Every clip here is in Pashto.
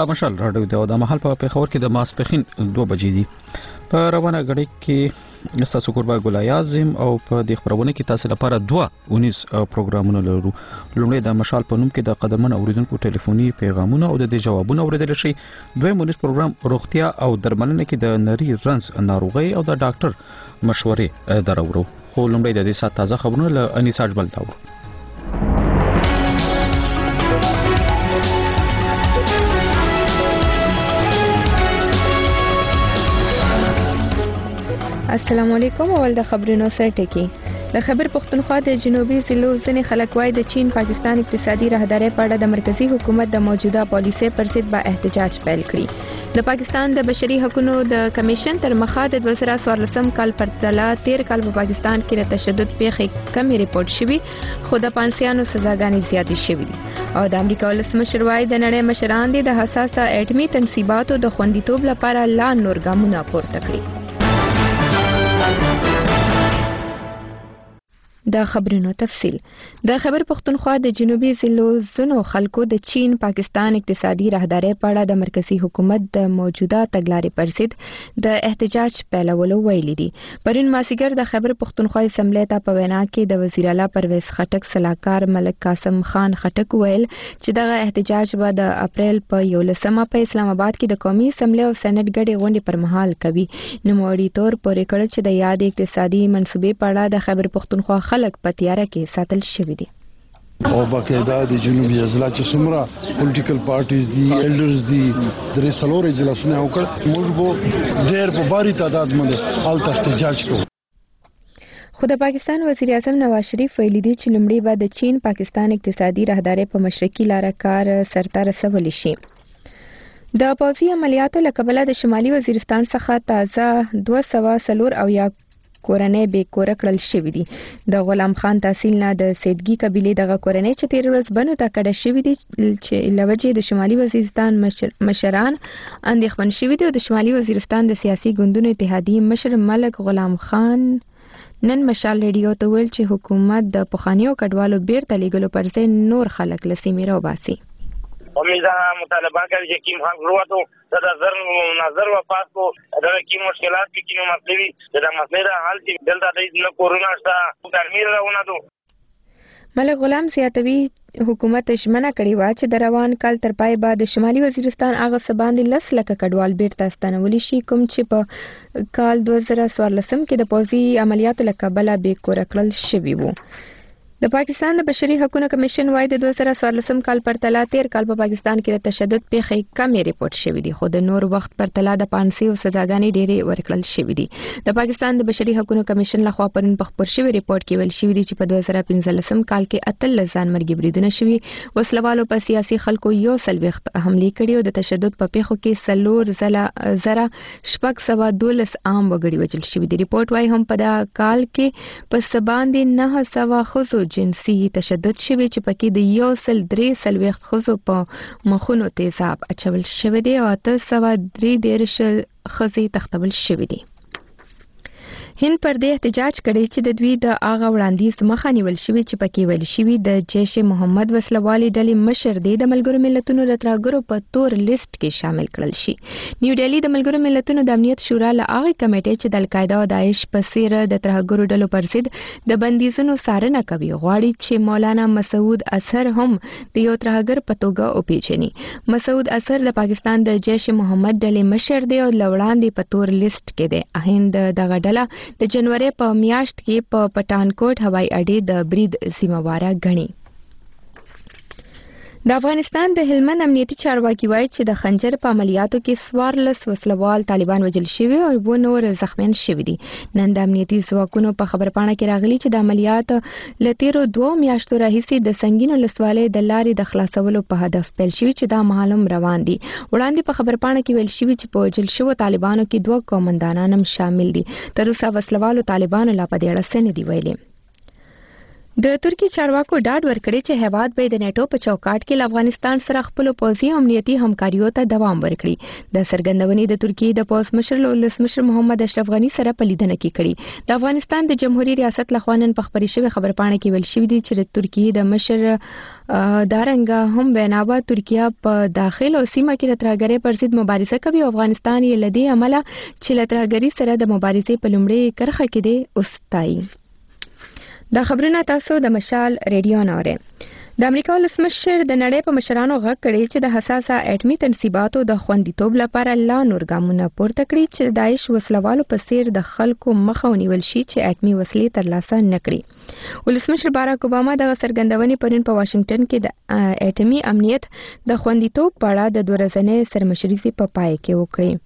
دا مشال راډیو دی او د محل په پیښور کې د ماسپخین 2 بجې دي. په روانه غړي کې تاسو قربا ګل اعظم او په دې خبرونه کې تاسو لپاره 2 پروګرامونه لرو. لومړی د مشال په نوم کې د قدرمن اوریدونکو ټلیفوني پیغامونه او د جوابونه اوریدل شي. دویم پروګرام روغتیا او درملنه کې د نری رنس ناروغي او د ډاکټر مشورې درورو. خو لومړی د دې سات تازه خبرونه له انیسا جبل تاورو. السلام علیکم. اول د خبرونو سره ټکی. د خیبر پختونخوا د جنوبي ضلعو ځینې خلک وایي د چین پاکستان اقتصادي راهداري په اړه د مرکزی حکومت د موجوده پالیسۍ پر ضد با احتجاج پیل کړی. د پاکستان د بشري حقوقو د کمیشن تر مخه د 2014 کال پرتله 13 کال په پاکستان کې د تشدد پیښې کمې ریپورت شوي، خو د پانسیانو سزاګانې زیاتې شوې دي. او د امریکا ولسمشر وايي د نړۍ مشران د حساسه اټومي تنصیباتو د خوندیتوب لپاره لا نور ګامونه پورته کړي. د خبرونو تفصیل. د خیبر پختونخوا د جنوبي ضلعو ځینو خلکو د چین پاکستان اقتصادي راهداري په اړه د مرکزی حکومت د موجوده تګلارې پر ضد د احتجاج پیلولو ویلي دي. پرون مازیګر د خیبر پختونخوا اسمبلی ته په وینا کې د وزیر اعلی پرویز خټک صلاحکار ملک قاسم خان خټک ویل چې دغه احتجاج به د اپریل په 11 په اسلام آباد کې د قومي اسمبلی او سېنات ګډې غونډې پر مهال کوي. نوموړي تور پورې کړ چې د یاد اقتصادي منصوبې په اړه د خیبر پختونخوا خلک په تیاره کې ساتل شوی دي. او باقاعده د جنوبي اضلاع چې څومره پولیټیکل پارټیز دي، ایلډرز دي، درې څلور اجلاسونه وکړ. موږ به ډېر په باري تعداد باندې حالت احتجاج کوو. خو د پاکستان وزیر اعظم نواز شریف ویلي دی چې لومړی به د چین پاکستان اقتصادي راهداري په مشرقي لاره کار سرته رسولی شي. د پوځي عملیاتو له کبله د شمالي وزیرستان څخه تازه 204 او یا کورنۍ به کور کړل شوې دي. د غلام خان تحصیل نه د سیدګي قبيله دغه کورنۍ چې 13 ورځ بنو ته کډه شوې دي چې لوجه د شمالي وزیرستان مشران اندېښمن شوي دي. او د شمالي وزیرستان د سیاسي ګوندونو اتحادیې مشر ملک غلام خان نن مشال ریډیو ته ویل چې حکومت د پخوانیو کډوالو بیرته لیږلو پر ځای نور خلک له سیمې راوباسي. امید مطالبه کوي چې کیم حق وروته د نظر نظر وفات کو دا کی مشکلات کې کینو مطلبي دا مسله د حل چې دلته د کورونا شته ګرمي راونه دو. ملک غلام زیاتوي حکومت ژمنه کړې و چې د روان کال تر پای بعد د شمالي وزیرستان هغه سباندې 10 لکه کډوال بیرته ستنولی شي کوم چې په کال 2014 کې د پوځي عملیاتو له کبله بې کوره کړل شوي وو. د پاکستان د بشري حقوقو کمیشن وايي د 2014 کال پرتله 13 کال په پاکستان کې د تشدد پیښې کمې ریپورت شوې دي، خو د نور وخت پرتله د پانسي او سزاګانې ډېرې ورکړل شوې دي. د پاکستان د بشري حقوقو کمیشن لخوا پرون په خبر شوی ریپورت کې ویل شوی دی چې په 2015 کال کې 18 ځان مرګي بریدونه شوي، وسلوالو په سیاسي خلکو یو سلويخت حمله کړې او د تشدد په پیښو کې 4,712 عام وګړي وژل شوي دي. ریپورت وايي هم په دا کال کې په سباندې 900 خزو جنسي تشدد شوی چې پکې د 1,3 خزو په مخونو تیزاب اچول شوی دی او 813 خزې تختول شوی دی. هند پر دې احتجاج کړي چې د دوی د اغه وړاندیز مخه نیول شوی چې پکې ویل شوی د جیش محمد وسلوالي ډلې مشر دی د ملګرو ملتونو د ترهګرو په تور لیست کې شامل کړل شي. نیو ډیلی د ملګرو ملتونو د امنیت شورا له هغه کمیټې چې د القاعده او داعش په څیر د ترهګرو ډلو پر ضد د بندیزونو څارنه کوي غواړي چې مولانا مسعود اظهر هم د یو ترهګر په توګه وپیژني. مسعود اظهر د پاکستان د جیش محمد ډلې مشر دی او لوړاندې په تور لیست کې دی. هند دغه ډله د جنوري په میاشت کې په پټانکوټ هوایي اډې د برید ذمہواره ګڼي. د افغانستان د هلمند امنیتي چارواکي وایي چې د خنجر په عملیاتو کې 14 وسلوال طالبان وژل شوي او و نور زخمیان شوي دي. نن د امنیتي ځواکونو په خبرپاڼه کې راغلي چې د عملیات له تیرو 2 میاشتو راهیسې د سنگینو ولسوالۍ د لارې د خلاصولو په هدف پیل شوي چې دا مهالم روان دي. وړاندې په خبرپاڼه کې ویل شوي چې په وژل شوو طالبانو کې 2 قومندانان هم شامل دي. تر اوسه وسلوالو طالبانو لا په دې اړه څه نه دي ویلي. د ترکی چارواکو ډاډ ورکړی چې هیواد به د نیټو په چوکاټ کې افغانستان سره خپل پوځي او امنیتي همکاریو ته دوام ورکړي. د څرګندونې د ترکی د پوځ مشر ولسمشر محمد اشرف غنی سره په لیدنه کې کړي. د افغانستان د جمهوریت ریاست لخوا نن په خبري شوی خبرپاڼه کې ویل شوی دی چې د ترکی د مشر دارنګه هم بنابه ترکیه په داخل او سیمه کې د ترهګرۍ پر ضد مبارزه کوي او افغانستان یې لدی عمله چې د ترهګرۍ سره د مبارزې په لومړۍ کرخه کې دی اوستای. دا خبرونه تاسو د مشال ریډیو نوره. د امریکا ولسمشر د نړۍ په مشرانو غږ کړي چې د حساسه اټومي تنصیباتو د خوندیتوب لپاره لا نور ګامونه پورته کړي چې د داعش وسلوالو په څیر د خلکو مخه ونیول شي چې اټومي وسلې ترلاسه نکړي. ولسمشر باراک اوباما د څرګندونې پرون په واشنگټن کې د اټومي امنیت د خوندیتوب په اړه د 2 ورځې سرمشري په پای کې وکړي.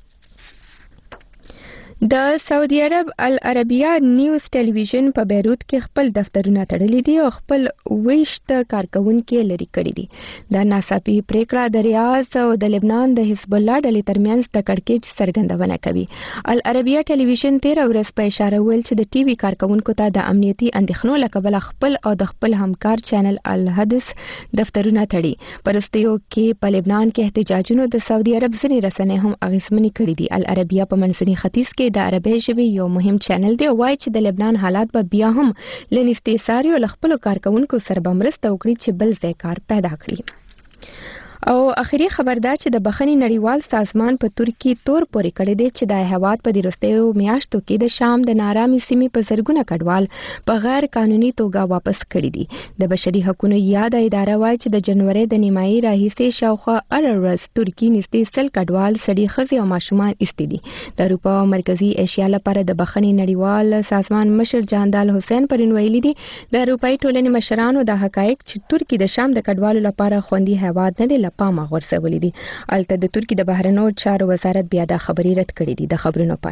د سعودي عرب العربیه نیوز ټلویزیون په بیروت کې خپل دفترونه تړلي دي او خپل 20 کارکونکو لري کړي دي. دا ناڅاپي پریکړه د ریاض او د لبنان د حزب الله ډلې ترمنځ د کړکېچ څرګندونه کوي. العربیه ټلویزیون 13 ورځ په اشاره ویل چې د ټي وي کارکونکو ته د امنیتي اندېښنو له کبله خپل او د خپل همکار چینل الحدث دفترونه تړي. پرستیو کې په لبنان کې احتجاجونو د سعودي عرب ځینې رسنۍ هم اغیزمنې کړي دي. العربیه په منځني ختیځ کې د عربی ژبې یو مهم چینل دی او وايي چې د لبنان حالات به بیا هم لنستي ساري او خپل کارکونکو سره به مرسته وکړي چې بل ځای کار پیدا کړي. او اخیری خبردار چې د بخښنې نړیوال سازمان په ترکی تور پورې کړی دی چې د هیواد په وروستیو میاشتو کې د شام د نارامي سیمې په زرګونه کډوال په غیر قانوني توګه واپس کړي دي. د بشري حقوقو یاد اداره وايي چې د جنوري د نیمایي راهیسې شاوخوا ارورز ترکی نږدې 100 کډوال سړي ښځې او ماشومان ایستي دي. د اروپا او مرکزی ایشیا لپاره د بخښنې نړیوال سازمان مشر جاندال حسین پرون ویلي دي د اروپאי ټولنې مشرانو د حقایق چې ترکی د شام د کډوالو لپاره خوندي هیواد نه دی پامه غورځولې دي. الته د ترکی د بهرنیو چارو وزارت بیا د خبري رد کړې دي. د خبرونو پای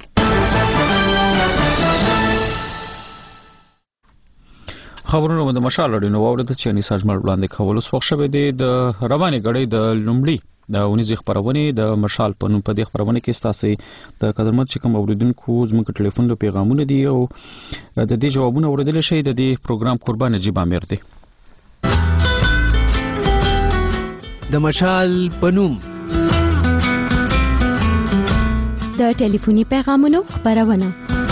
خبرونه د مشال اړینو اورید چې نساج مړ وړاندې کول اوس وخت شوه د رواني غړې د لومړي د ونیز خبرونه د مشال په نوم په دې خبرونه کې ستاسو د قدرمت چې کوم اوریدونکو زموږ ټلیفون له پیغامونه دي او د دې جوابونه اوریدل شي د دې پروګرام قربان نجیب امیر دی. د مشال پنوم د ټلیفوني پیغامونو خبرونه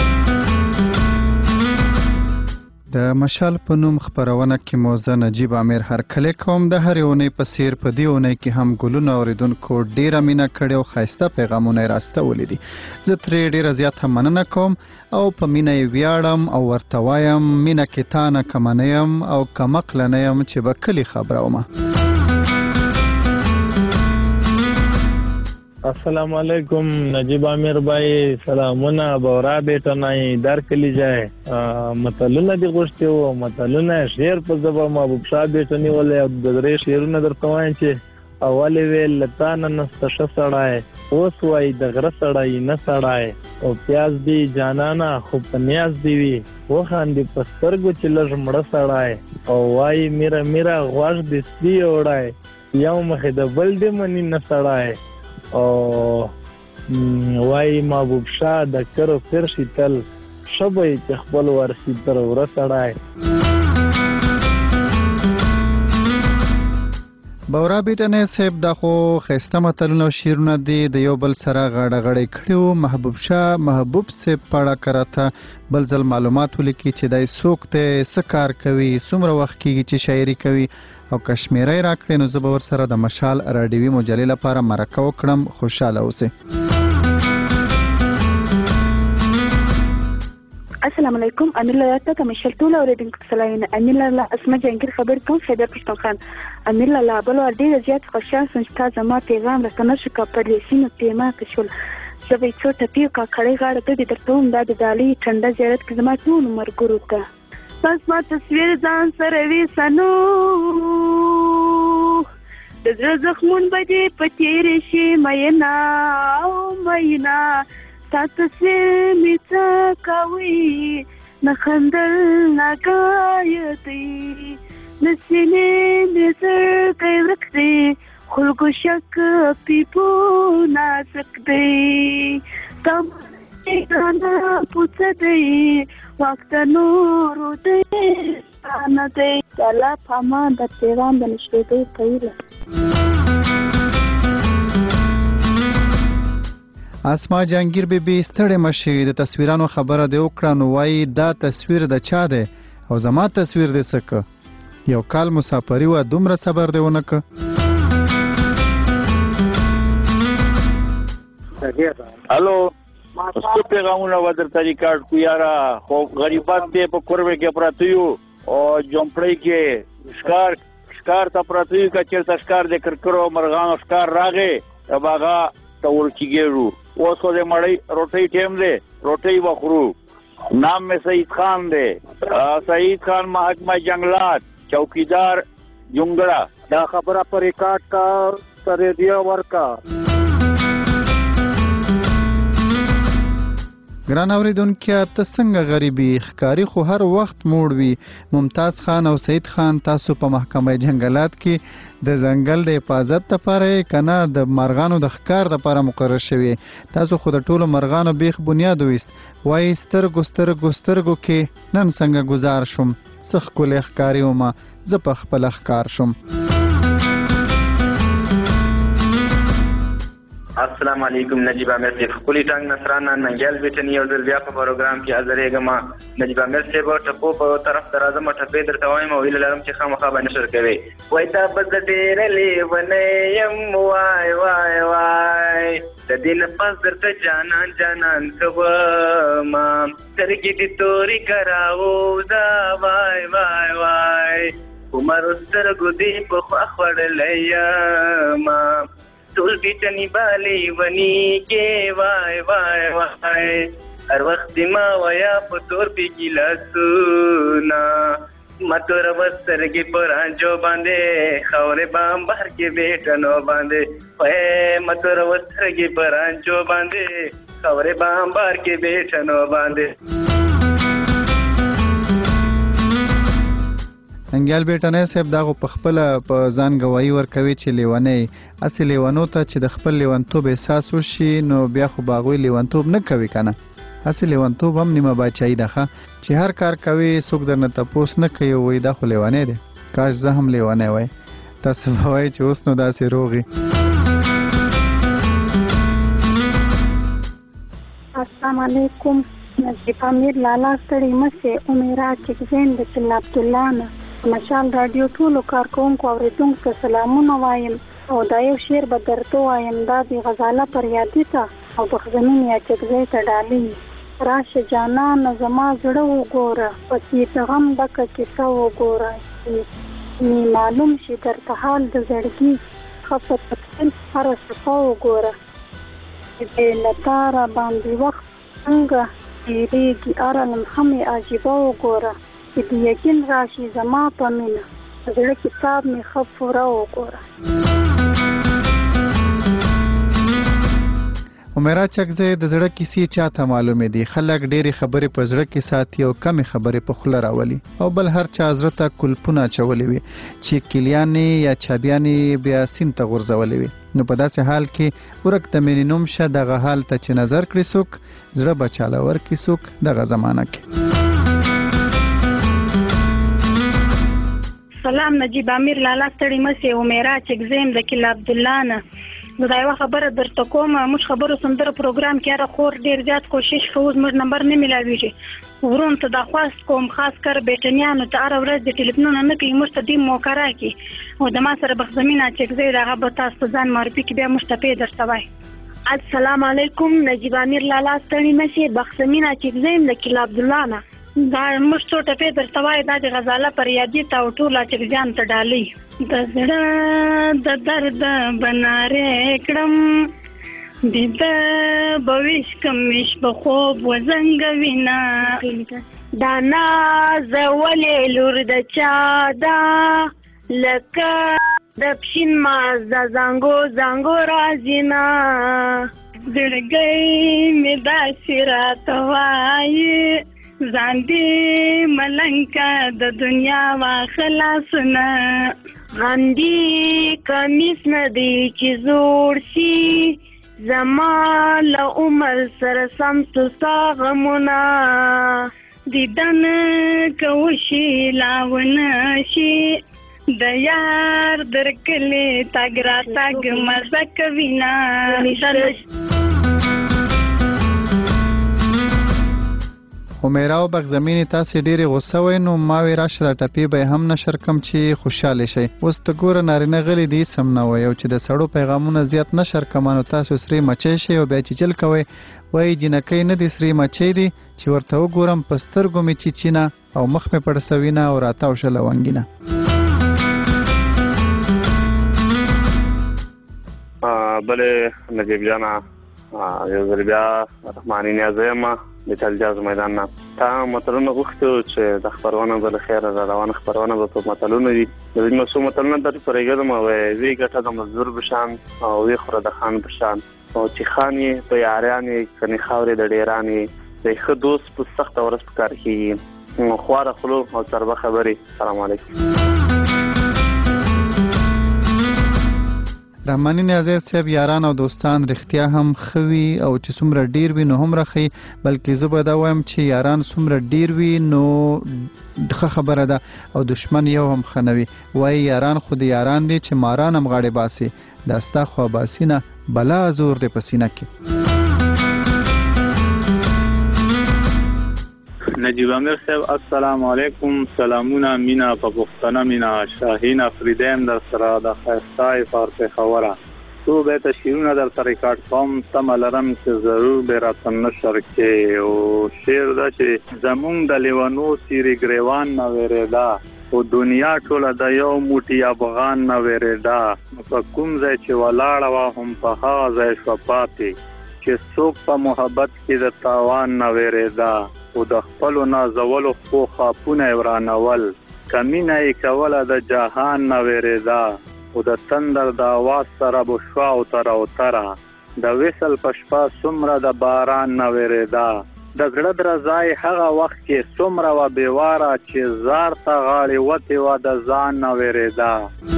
د مشال پنوم خبرونه کې موزه نجیب امیر هر کله کوم د هر یونی په سیر په دی یونی کې هم ګلونه اوریدونکو ډیره مینا کړي او خاصه پیغامونه راسته ولیدي. زه ترې ډیره زیات مننه کوم او په مینا ویاړم او ورته وایم مینا کې تانه کمنیم او کمقلنیم چې به کلی خبره ومه. السلام علیکم نجیب امیر بھائی سلامونه بورا بیٹا نای در کلی جائے متلونه دی غوښتي او متلونه شعر په زبا محبوب شاه بیٹا نیولې د درې شعرونه درته وایم چې اول ویل لتان نست شسړای اوس وای د غره سړای نه سړای او پیاز دی جانانا خو پنیاز دی وی و خاندې پسترګو چې لږ مړه سړای او وای میرا میرا غواړ د سپی وړای یو مخه د بل دی منی نه سړای او وای محبوب شاه د کرو پرشي تل شبای چې خپل ورسی تر ورسړای. بورا بیٹنه صاحب د خو خسته متلونه شیرونه دی د یو بل سره غاړه غړې کړیو. محبوب شاه محبوب صاحب پړه کراته بل ځل معلومات ولیکي چې دای سوکته سکار کوي څومره وخت کیږي چې شاعري کوي او کشمیري راکړي نو زه به ور سره د مشال راډیوي مجلې لپاره مرکه وکړم. خوشاله اوسئ. السلام علیکم. امیر الله ته مشال ټول اوریدونکو سلام. امیر الله اسمه جنگیر خبر کوم خیبر پښتونخوا. امیر الله بل ور ډیر زیات خوشاله سم چې تاسو ما پیغام راکنه شو کا پر لیسینو تیما کښول زبې څو ټپی کا کړي غاړه ته د درتوم د دالي ټنډه زیارت کې زما ټول مرګورو ته بس ما تصویر ځان سره وېسنو د زړه زخمون بدې په تېرې شي مینا او مینا تا تصویر می څه کوي نه خندل نه ګایدي نه سینې مې زړګی ورک دی خلکو شک پیپو نازک دی ګانا پوڅدې وخت نور دې نه دې کلا پما د پیغام د نشته دې پیله. اسما جهانگیر بیبي ستړې مشي د تصویرانو خبره دی وکړه نو وایي دا تصویر د چا دی او زما تصویر دی څه یو کال مسافري وه دومره صبر دی ونه که. الو څه پیغامونه به درته ریکارډ کو یاره خو غریبان دی په کوربه کې پراته یو او جمپړۍ کې ښکار ته پراته یو که چېرته ښکار د کرکرو مرغانو ښکار راغی د باغه ته ورچېږېږو. اوس خو د مړۍ روټۍ ټیم دی روټۍ به خورو. نام مې سعید خان دی سعید خان محکمه جنگلات چوکیدار جونګړه. دا خبره په ریکارډ کا په ریډیو ورکا. ګران اوریدونکو ته څنګه غریبي ښکاری خو هر وخت موړ وي. ممتاز خان او سعید خان تاسو په محکمه جنگلات کې د ځنګل د حفاظت لپاره کنه د مرغانو د ښکار لپاره مقرر شوی. تاسو خو د ټولو مرغانو بیخ بنیاد وست وای سترګو کې نن څنګه گزار شوم څخ کولې ښکاری ومه زه په خپل ښکار شوم. السلام علیکم نجیب عامر صاحب خپلی ټنګ نصرانه ننګیال بیٹنی او ځل بیا په پروګرام کې حاضرېږم. نجیب عامر صاحب ټپو په طرف ته راځم ټپې درته وایم او هیله لرم چې خامخا به نشر کوې. وای دا به زه ډېره لیونی یم وای وای وای د دې نه پس درته جانان کومه سترګې دې تورې کراوزه وای وای وای عمر سترګو دې په خوا خوړلی یمه ټول بیٹنی بالی ونی کې وای وای وای هر وخت ما ویا په تور پی ګلاسونا متور وسترګې پرانجو باندې خاورې بام بهر کې بیٹنو باندې وای متور وسترګې پرانجو باندې خاورې بام بهر کې بیٹنو باندې. انګیال بیٹنی صاحب دا خو په خپله په ځان ګواهي ورکوي چې لیونی هسې لیونو ته چې د خپل لیونتوب احساس وشي نو بیا خو به هغوی لیونتوب نه کوي که نه. هسې لیونتوب هم نیمه باچایي ده ښه چې هر کار کوي څوک درنه تپوس نه کوي وایي دا خو لیونی دی. کاش زه هم لیونی وای. تاسو به وایي چې اوس نو داسې روغي. السلام علیکم نجیب عامر لالا ستړي مشه امیرا چې زین د کلا عبدالله نه مشال رادیو ټولو کارکوونکو اورېدونکو ته سلامونه وایم او دا یو شعر به درته وایم. دا د غزاله پر یادي ته او بخزمین یا چکځی ته ډالۍ. راشه جانانه زما زړه وګوره پسې د غم ډکه کیسه وګوره نی معلوم شي درته حال د زړګي ښه په تفصیل هره صفه وګوره چې له تا را باندې وخت څنګه تېرېږي اره لمحه مې عجیبه وګوره چې د یقین راشي زما په مینه زړه کتاب مې ښه پوره وګوره. عمیرا چکځی د زړه کیسې چاته معلومې دي. خلک ډېرې خبرې په زړه کې ساتي او کمې خبرې په خوله راولي او بل هر چا زړه ته کلپونه اچولې وي چې کلیانې یا چابیانې بیا سیند ته غورځولې وي. نو په داسې حال کې ورک د مینې نوم شه دغه حال ته چې نظر کړي څوک زړه به چاله ورکړي څوک دغه زمانه کې. سلام نجیب عامر لالا ستړي مشه امیرا چکځیم د کلا عبدالله نه. نو دا یوه خبره درته کوم موږ خبرو سندره پروګرام کې هره خور ډېر زیات کوشش کوو زموږ نمبر نه میلاویږي. ورونو ته دا خواست کوم خاص کر بیټنیانو ته هره ورځ د ټلیفونونه نه کوي موږ ته دې موقع راکړي او د ما سره بخزمینه چکځی د هغه به تاسو ته ځان معرفي کړي بیا موږ ته پې درته وایي. السلام علیکم نجیب عامر لالا ستړي مشه بخزمینه چکځیم د کلا عبدالله نه. دا موږ څو ټپې درته وایي دا د غزاله پر یادي ته او ټوله چکځیان ته ډالۍ. د زړه د درد بنارې کړم د ده به ویش کمیش په خوب وزنګوینه دا نازولې لور د چا ده لکه د پښین ماز د زانګو راځینه زړګی مې داسې راته وایي ځان دې ملنګه د دنیا واخلاسونه غندي کمیس نه دی چې زوړ شي زما له عمر سره سم ستا غمونه دیدن کوشي لاونه شي د یار درکلې تګ را تګ مزه کوي نه همیرا او بغزمینی تاسې ډېرې غوسه وئ نو ما وی راشه دا ټپې به هم نشر کم چې خوشحاله شئ. اوس ته ګوره نارینه غلي دي سم نه وایي او چې د سړو پیغامونه زیات نشر کما نو تاسو سرې مچۍ شئ او بیا چیچل کوئ. وایي جینکۍ نه دي سرې مچۍ دي چې ورته وګورم په سترګو مې چیچینه او مخ مې پړسوینه او راتاو شه لونګینه. بلې نجیب جانا یو ځل بیا رحماني نیازه یم د تلجاز میدان نه. تا متلونه غوښتو چې د خپرونه به له خیره را روانه خپرونه به په متلونه وي. د ځینو څو متلونه درته پرېږدم وایي وی ګټه د مزدور په شان او وی خوره د خان په شان او چې خان یې په یاریان یې کنې خاورې د ډېران یې د ښه دوست په سخته ورځ په کار کېږي. خواره خولو او چربه خبرې. سلام علیکم. رحماني نیازی صاحب یاران او دوستان رښتیا هم خوي او چې څومره ډیر وي نو هم رخي بلکې زه به دا وایم چې یاران څومره ډیر وي نو ښه خبره ده او دشمن یو هم ښه نه وي. وایي یاران خو د یاران دي چې ماران هم غاړې باسي دا ستا خوا باسي نه بلا زور دی په سینه کې. نجیب امیر صاحب السلام علیکم. سلامونه مینا په پښتنه مینا شاهین افریدیم در سره د خیستای فارسی خبره تو به تشیرونه در سره ریکارډ کوم تم لرم چې ضرور به راتن نشر کې او شعر دا چې زمونږ د لیوانو سیری گریوان نه وریدا او دنیا ټوله د یو موټي افغان نه وریدا په کوم ځای چې ولاړه وا هم په هغه ځای شپاتي چې څوک په محبت کې د تاوان نه وریدا او د خپلو نازولو خو خاپونه ورانول کمینه یې کوله د جهان نه وریدا او د تندر د آواز سره به شوا او تره او تره د وصل په شپه څومره د باران نه وریدا د زړه درزای هغه وخت کې څومره وه بېواره چې زار ته غاړې وتې وه د ځان نه وریدا.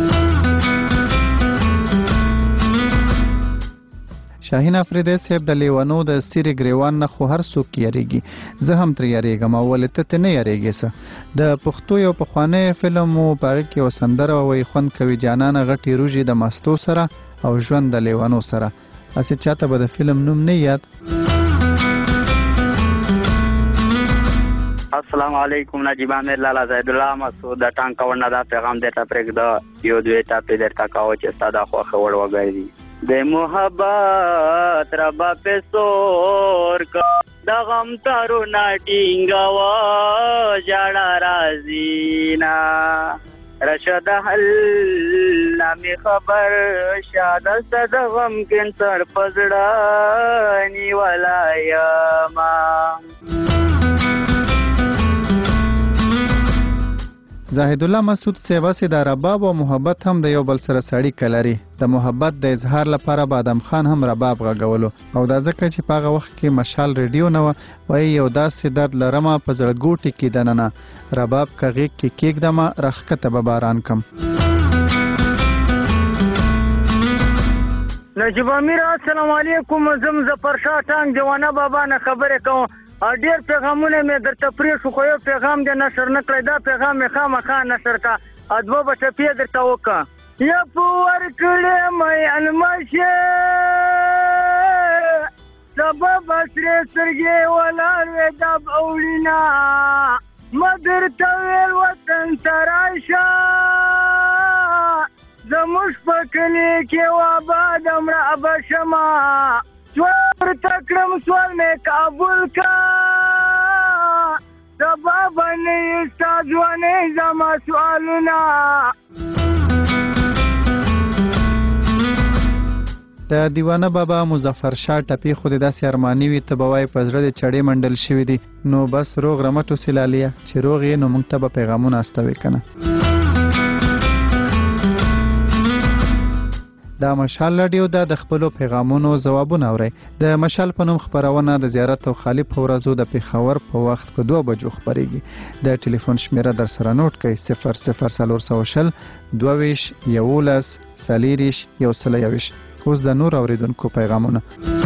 شاهین افریدی صاحب د لیوانو د سیری گریوان نه خو هر څوک یریږي. زه هم ترې یریږم او ولې ته نه یریږې څه. د پښتو یو پخوانی فلم و په هغې کې یو سندره وایي خوند کوي جانانه غټې روژې د مستو سره او ژوند د لیوانو سره. هسې چاته به د فلم نوم نه یاد. السلام علیکم. نجیب امیر لالا زید الله مسعود د ټانک کورنه دا پیغام درته پرېږده یو دوی ټاپې درته کوه چې ستا دا خوښه وړ وګرځي د محبت ربا په سور کا د غم تارونه ټینګوه ژړا راځي نه رشد حل نامې خبر شاده ست د غم کینسر په زړه نیولی یمه. زاهد الله مسعود سیواسي د رباب او محبت هم د یو بل سره اړیکه لري. د محبت د اظهار لپاره به آدم خان هم رباب غږولو او دا ځکه چې په هغه وخت کې مشال ریډیو نه وه. وایي یو داسې درد لرمه په زړه ګوټې کې دننه رباب که غیږ کې کېږدمه راښکته به باران کم. نجیب امیر السلام علیکم. زم ظفرشاه ټانک دیوانه بابا نه خبرې کوم. ډېر پیغامونه مې درته پرېښو خو یو پیغام دې نشر نه کړی. دا پیغام مې خامخا نشر کا دوه به ټپې درته وکړه. یا په ورکړې مې المشې سبا به سرې سترګې ولاړ وې دا به وړینه ما درته ویل وطن ته راشه زموږ په کلي کې واباد مړه به شمه ورته کړم سوال مې قبول کا سبا به نه یې ستا ځوانۍ زما سوالونه. د دیوانه بابا مظفر شاه ټپې خو دې داسې ارماني وي ته به وایې په زړه د چړې منډل شوي دي نو بس روغ رمټ اوسې لاليه چې روغ یې نو موږ ته به پیغامونه استوي که نه. دا مشال راډیو دا د خپلو پیغامونو ځوابونه اورئ. د مشال په نوم خپرونه د زیارت او خالي په ورځو د پېښور په وخت په 2 بجو خپرېږي. د ټلیفون شمیره در سره نوټ کړئ 00 420 22 11 40 121. اوس د نور اوریدونکو پیغامونه.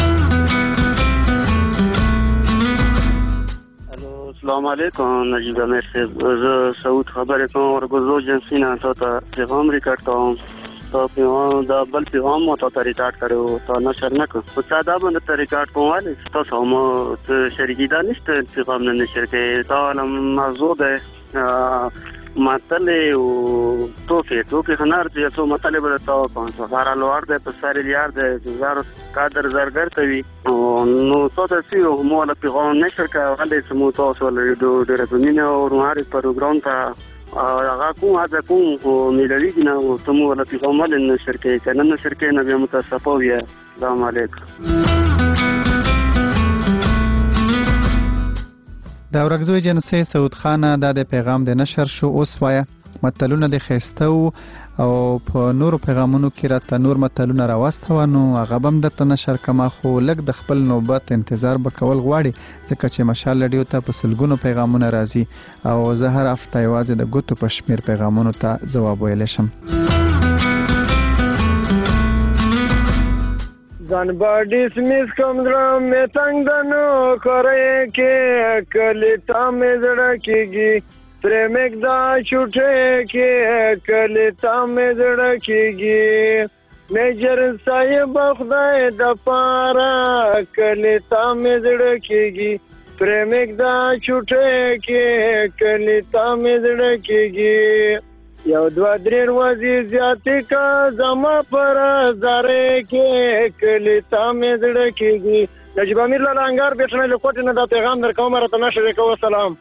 السلام علیکم نجیب امیر صاحب، زه سعود خبرې کوم ورګزو جنسي نه ته پیغام ریکارډ کوم. ته پیغام دا بل پیغام مو ته ریکارډ کړو ته نشر نه کړ په ساده باندې ته ریکارډ کوواله تاسو مو شریکی دا نشته پیغام نه نشر کې تا موضوع ده مطلب او توفي خنار چې څو مطلب ورته کوم سفاره لوړ ده په ساري یار ده زار قادر زرګر کوي نو ته څه مو له پیغام نشر کولای سمو تاسو له ډېر په مینه او رواري پروګرام ته هغه کوم هغه کوم ملي نه او تمو له پیغام له نشر کې کنه نشر کې نه به متاسفه وي. السلام علیکم. دا ورګزوی جنسي سعود خان دا د پیغام د نشر شو اوس وایه متلونه د خيستو او په نورو پیغامونو کې راته نور متلونه راوستو نو هغه بم د نشر کما خو لګ د خپل نوبت انتظار وکول غواړي ځکه چې مشال لډیو ته په سلګونو پیغامونه راځي او زه هر هفته یوازې د ګوتو په شمیر پیغامونو ته جواب ویل شم. ځان باډیس میس کوم درم می څنګه دنو کرے کې کلی تا می زړه کېږي پریمک دا چوټه کې کلی تا می زړه کېږي میجر صاحب خدای د پاره کلی تا می زړه کېږي پریمک دا چوټه کې کلی تا می زړه کېږي یو دوا درې ورځې زیاتې کا زما پر زارې کې کلی تا مې زړه کېږي. نجیب امیر لاله انګار بیٹنه له کوټې نه دا پیغام در کوم راته نشر کوو. سلام.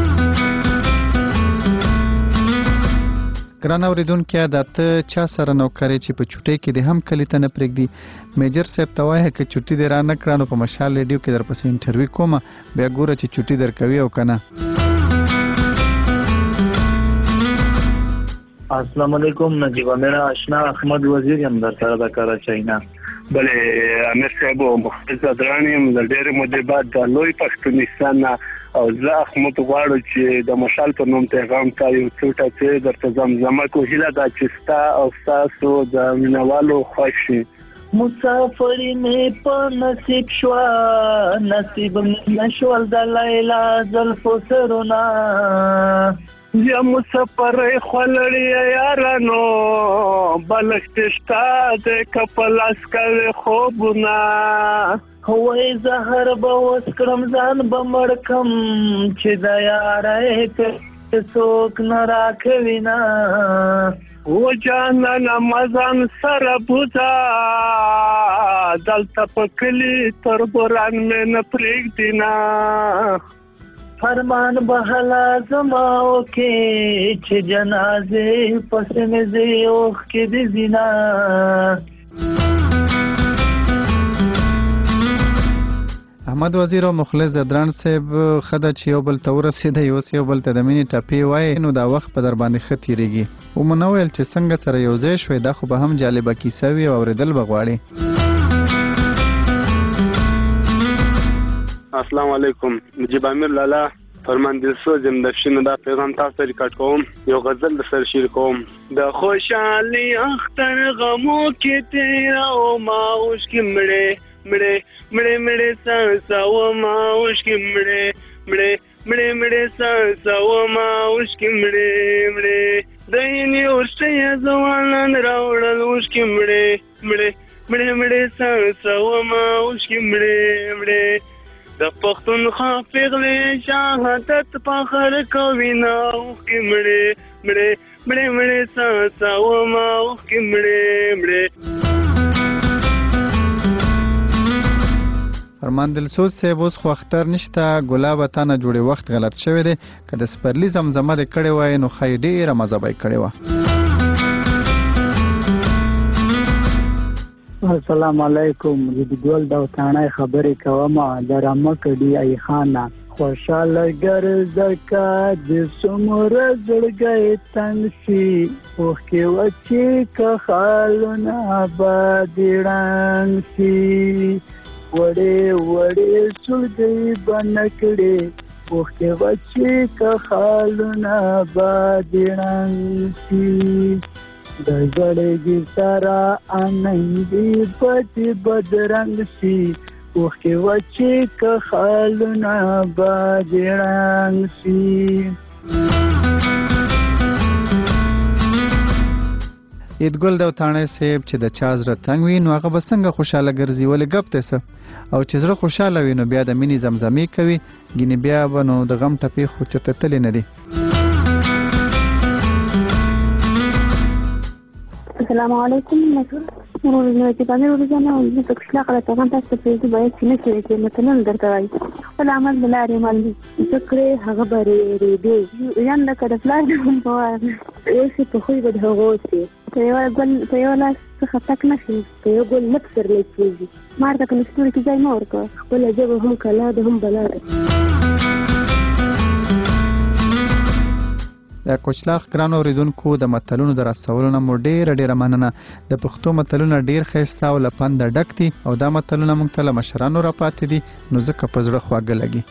ګران اوریدونکو دا ته چا سره نوکری چې په چټي کې د هم کلی ته نه پرېږدي میجر صاحب ته وایي چې چټي دې را نه کړانو په مشال ریډیو کې در پسې انټرویو کوم بیا ګوره چې چټي در کوي او کنه. السلام علیکم نجیب امیر آشنا احمد وزیر یم در سره د کراچۍ نه. بلې امیر صاحب مختص درانیم د ډېرې مودې بعد د لوی پښتونستان او زه احمد غواړم چې د مشال په نوم پیغام ته یو څه ټاڅه درته زمزمه کو هیله دا چې ستا او تاسو د مینوالو خوښ شي. مسافری مې په نصیب شو نصیب مې نشول د لیلا زلفو سرونه یا مسافر خلړی یارانو بلښتشتا د کپل اسکل خوبونه وای زهر به وسکړم ځان به مړکم چې د یارې په څوک نه راکوي نه و جانانه مزان سره بوزا دلته په کلي تربوران مې نه پرېږدي نه فرمان بحلا زماو کې چې جنازې پس مې زی اوخ کې دی زینا. احمد وزیر او مخلص زدران صاحب خدای چې یو بل تور رسیدي یو بل ته د مینې ټاپی وای نو دا وخت په در باندې خطیریږي او منویل چې څنګه سره یو ځای شوي دا خو به هم جالبه کیسه وي او اوریدل بغواړي. السلام علیکم نجیب امیر لالا فرماندل سوزم د شنو دا پیغام تاسو ریکارډ کوم یو غزل د سر شیر کوم د خوشالي اختر غمو کې تیرا او ما اوس کې مړې سانسا و ما اوس کې مړې سانسا و ما اوس کې مړې دیني ورشته ځوانان راوړل اوس کې مړې سانسا و ما اوس کې مړې د پښتونخوا پیغلې شهادت فخر کوي نه اوس کې مړې سانسا و ما اوس کې مړې. فرمان دلسوز صاحب اوس خو اختر نشته ګلاب تا نه جوړي وخت غلط شوی دی که د سپرلی زمزمه د کړي وای نو خی ډیره مزه به کړي و. السلام علیکم د ګول دا تانه خبرې کوم د رمکډي ای خانه خوشاله ګرځکا د سمور زړګي تنګ شي اوخ کې وچی که خالونه بادړان شي وړې سړګي بنکړي اوخ کې وچی که خالونه بادړان شي د زړګي سره اننګي پټ بدرنګ شي وخت وچې که خالونه باجړنګ شي. ایدګل د وطانه سیب چې د چا زړه تنګ وي نو هغه به څنګه خوشاله ګرځي ولې ګپ دی څه او چې زړه خوشاله وي نو بیا د مینې زمزمې کوي ګینې بیا به نو د غم ټپې خو چېرته تللی نه دي. السلام علیکم ورځ په کښلا کله ته تاسو ته پیږي باید چې نه کېږي مثلا درته وایي خپل عمل بلاري مال ذکرې هغه بری ریډي ځان د کډ فلاش هم په یوه په خو به هغه وسی په یو لاس څخه تک نشي په یو ګل لک سر لیکيږي مارته کنه ستوري کې ځای نور کا خپل جواب هم کلا ده هم بلاره. د کوچلاخ ګران اوریدونکو د متلونو د رسولو نه مو ډیره مننه. د پښتو متلونه ډیر ښایسته او له پنده ډک دي او دا متلونه موږ ته له مشرانو راپاتې دي نو ځکه په زړه خواږه لګي.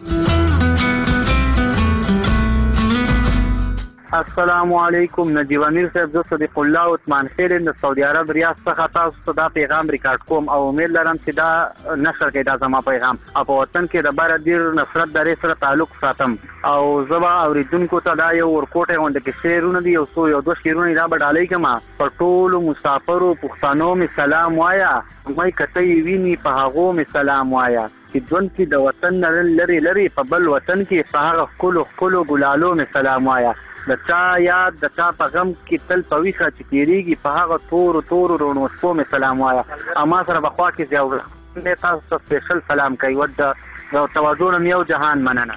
السلام علیکم نجیب امیر صاحب زه صدیق الله عثمان خیل د سعودي عرب ریاض څخه تاسو ته دا پیغام ریکارډ کوم او امید لرم چې دا نشر کې دا زما پیغام او په وطن کې د بار ډیر نفرت درې سره تعلق ساتم او زما اوریدونکو ته دا یو ورکوټه غونډه کې شعرونه دي یو دوه شعرونه دا بډالۍ کما په ټولو مسافرو پښتنو می سلام وایا مې کته ویني په هغه می سلام وایا چې ژوند کې د وطن لري په بل وطن کې په هغه خلو ګلالو می سلام وایا د چا یاد د چا په غم کې تل په ویښه چې تېرېږي په هغه تورو روڼو شپو مې سلام وایا اما سره به خوا کې زیاو تاسو ته سپیشل سلام کوي د توجه نه یو جهان مننه.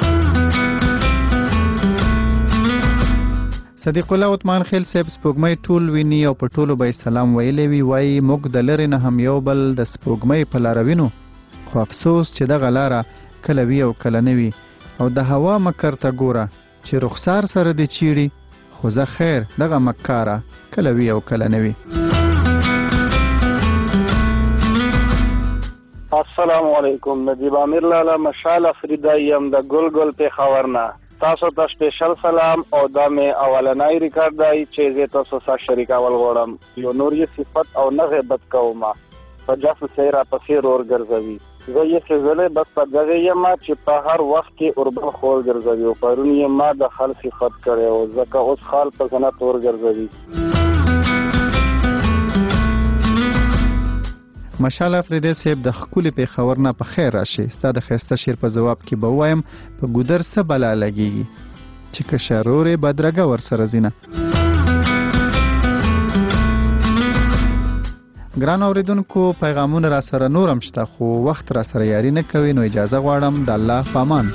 صدیق الله عثمان خیل صاحب سپوږمۍ ټول ویني او په ټولو به سلام ویلی وي وایي موږ د لرې نه هم یو بل د سپوږمۍ په لاره وینو خو افسوس چې دغه لاره کله وي او کله نه وي او د هوا مکر ته ګوره چې رخسار سره دی چیړي خو زه خیر دغه مکاره کله وي او کله نه وي. السلام علیکم نجیب امیر لالا مشال افریدی یم د ګل پېښور نه تاسو ته سپیشل سلام او دا مې اولنۍ ریکارډ دی چې زه تاسو سره شریکول غواړم یو نور یې صفت او نه غیبت کوم په جاسو سیرا پسې رور ګرځوي زه یې سزلې بس په دغه یم چې په هر وخت کې اوربل خول ګرځوي او پرون یې ما د خال صفت کړي او ځکه اوس خال په جنت ور ګرځوي. مشال افریدی صاحب د خکولې پېښور نه په خیر راشي ستا د ښایسته شعر په ځواب کې به ووایم په ګودر څه بلا لګېږي چې که شرورې بدرګه ورسره ځینه. ګران اوریدونکو پیغامونه را سره نورم شته خو وخت را سره یاري نه کوي نو اجازه غواړم د الله په امان.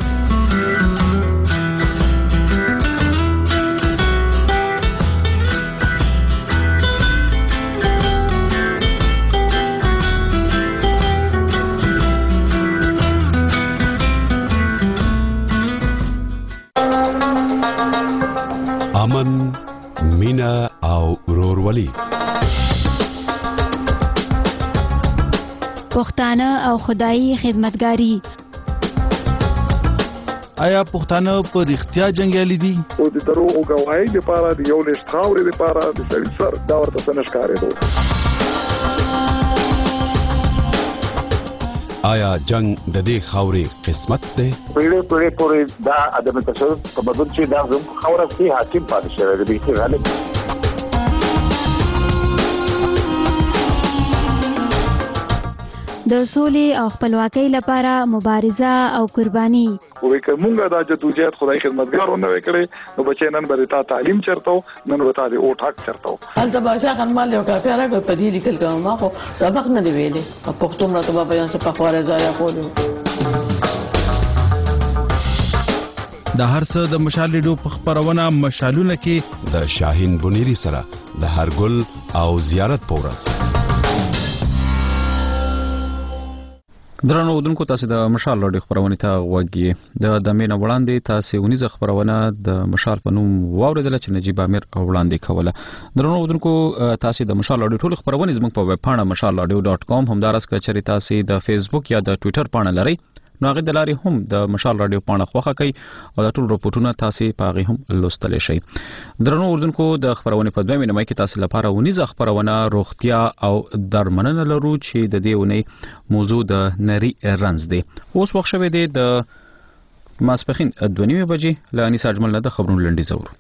امن مینا او ورورولي پښتانه او خدایي خدمتګاری آیا پښتانه په رښتیا جنگیالي دي او د دروغ غواهی لپاره د یو لښت خاورې لپاره د سړي سر دا ورته څه نشکارېدو. آیا جنگ د دې خاورې قسمت دی پیړې پورې دا ادم تشدد په بدل چې دا زم خاوره کې حاکم پاتې شوی دی چې غالب د سولې او خپلواکۍ لپاره مبارزه او قرباني وې کومه دا جدوجہد خدای خدمتګارونه وکړي نو بچی نن به تا تعلیم چرته نن به تا د او ټاک چرته هلته باشا خنمال یو کافي راغی په دې لیکل کوم ما خو سبق نه دی ویلې په پښتو مرته په بیان څه په خواره ځای کولو د هر څه د مشال لیدو په خبرونه مشالونه کې د شاهین بنيري سره د هرګل او زیارت پورس. درنو ودونکو تاسو د مشال لوډي خبرونه ته وګورئ د دمینه وړاندې تاسو ونیزه خبرونه د مشال په نوم واوریدل چې نجیب امیر وړاندې کوله. درنو ودونکو تاسو د مشال لوډي ټول خبرونه زموږ په ویب پاڼه mashalaudio.com همدارس کچري تاسو د فیسبوک یا د ټوئیټر پاڼه لرئ نو هغه د لارې هم د مشال رادیو پاڼه خوښه کوي او د ټول رپورټونه تاسو په هغه هم لوستلی شئ. درنو اوردونکو د خبرونه په دویمه نیمه کې تاسو لپاره ونیزه خبرونه روغتیا او درملنه لرو چې د دې ونې موضوع د نری رنز دی. اوس وخت شوه دی د ماسپخین 2:30 بجې له انیس اجمل نه د خبرونو لنډیز اورو.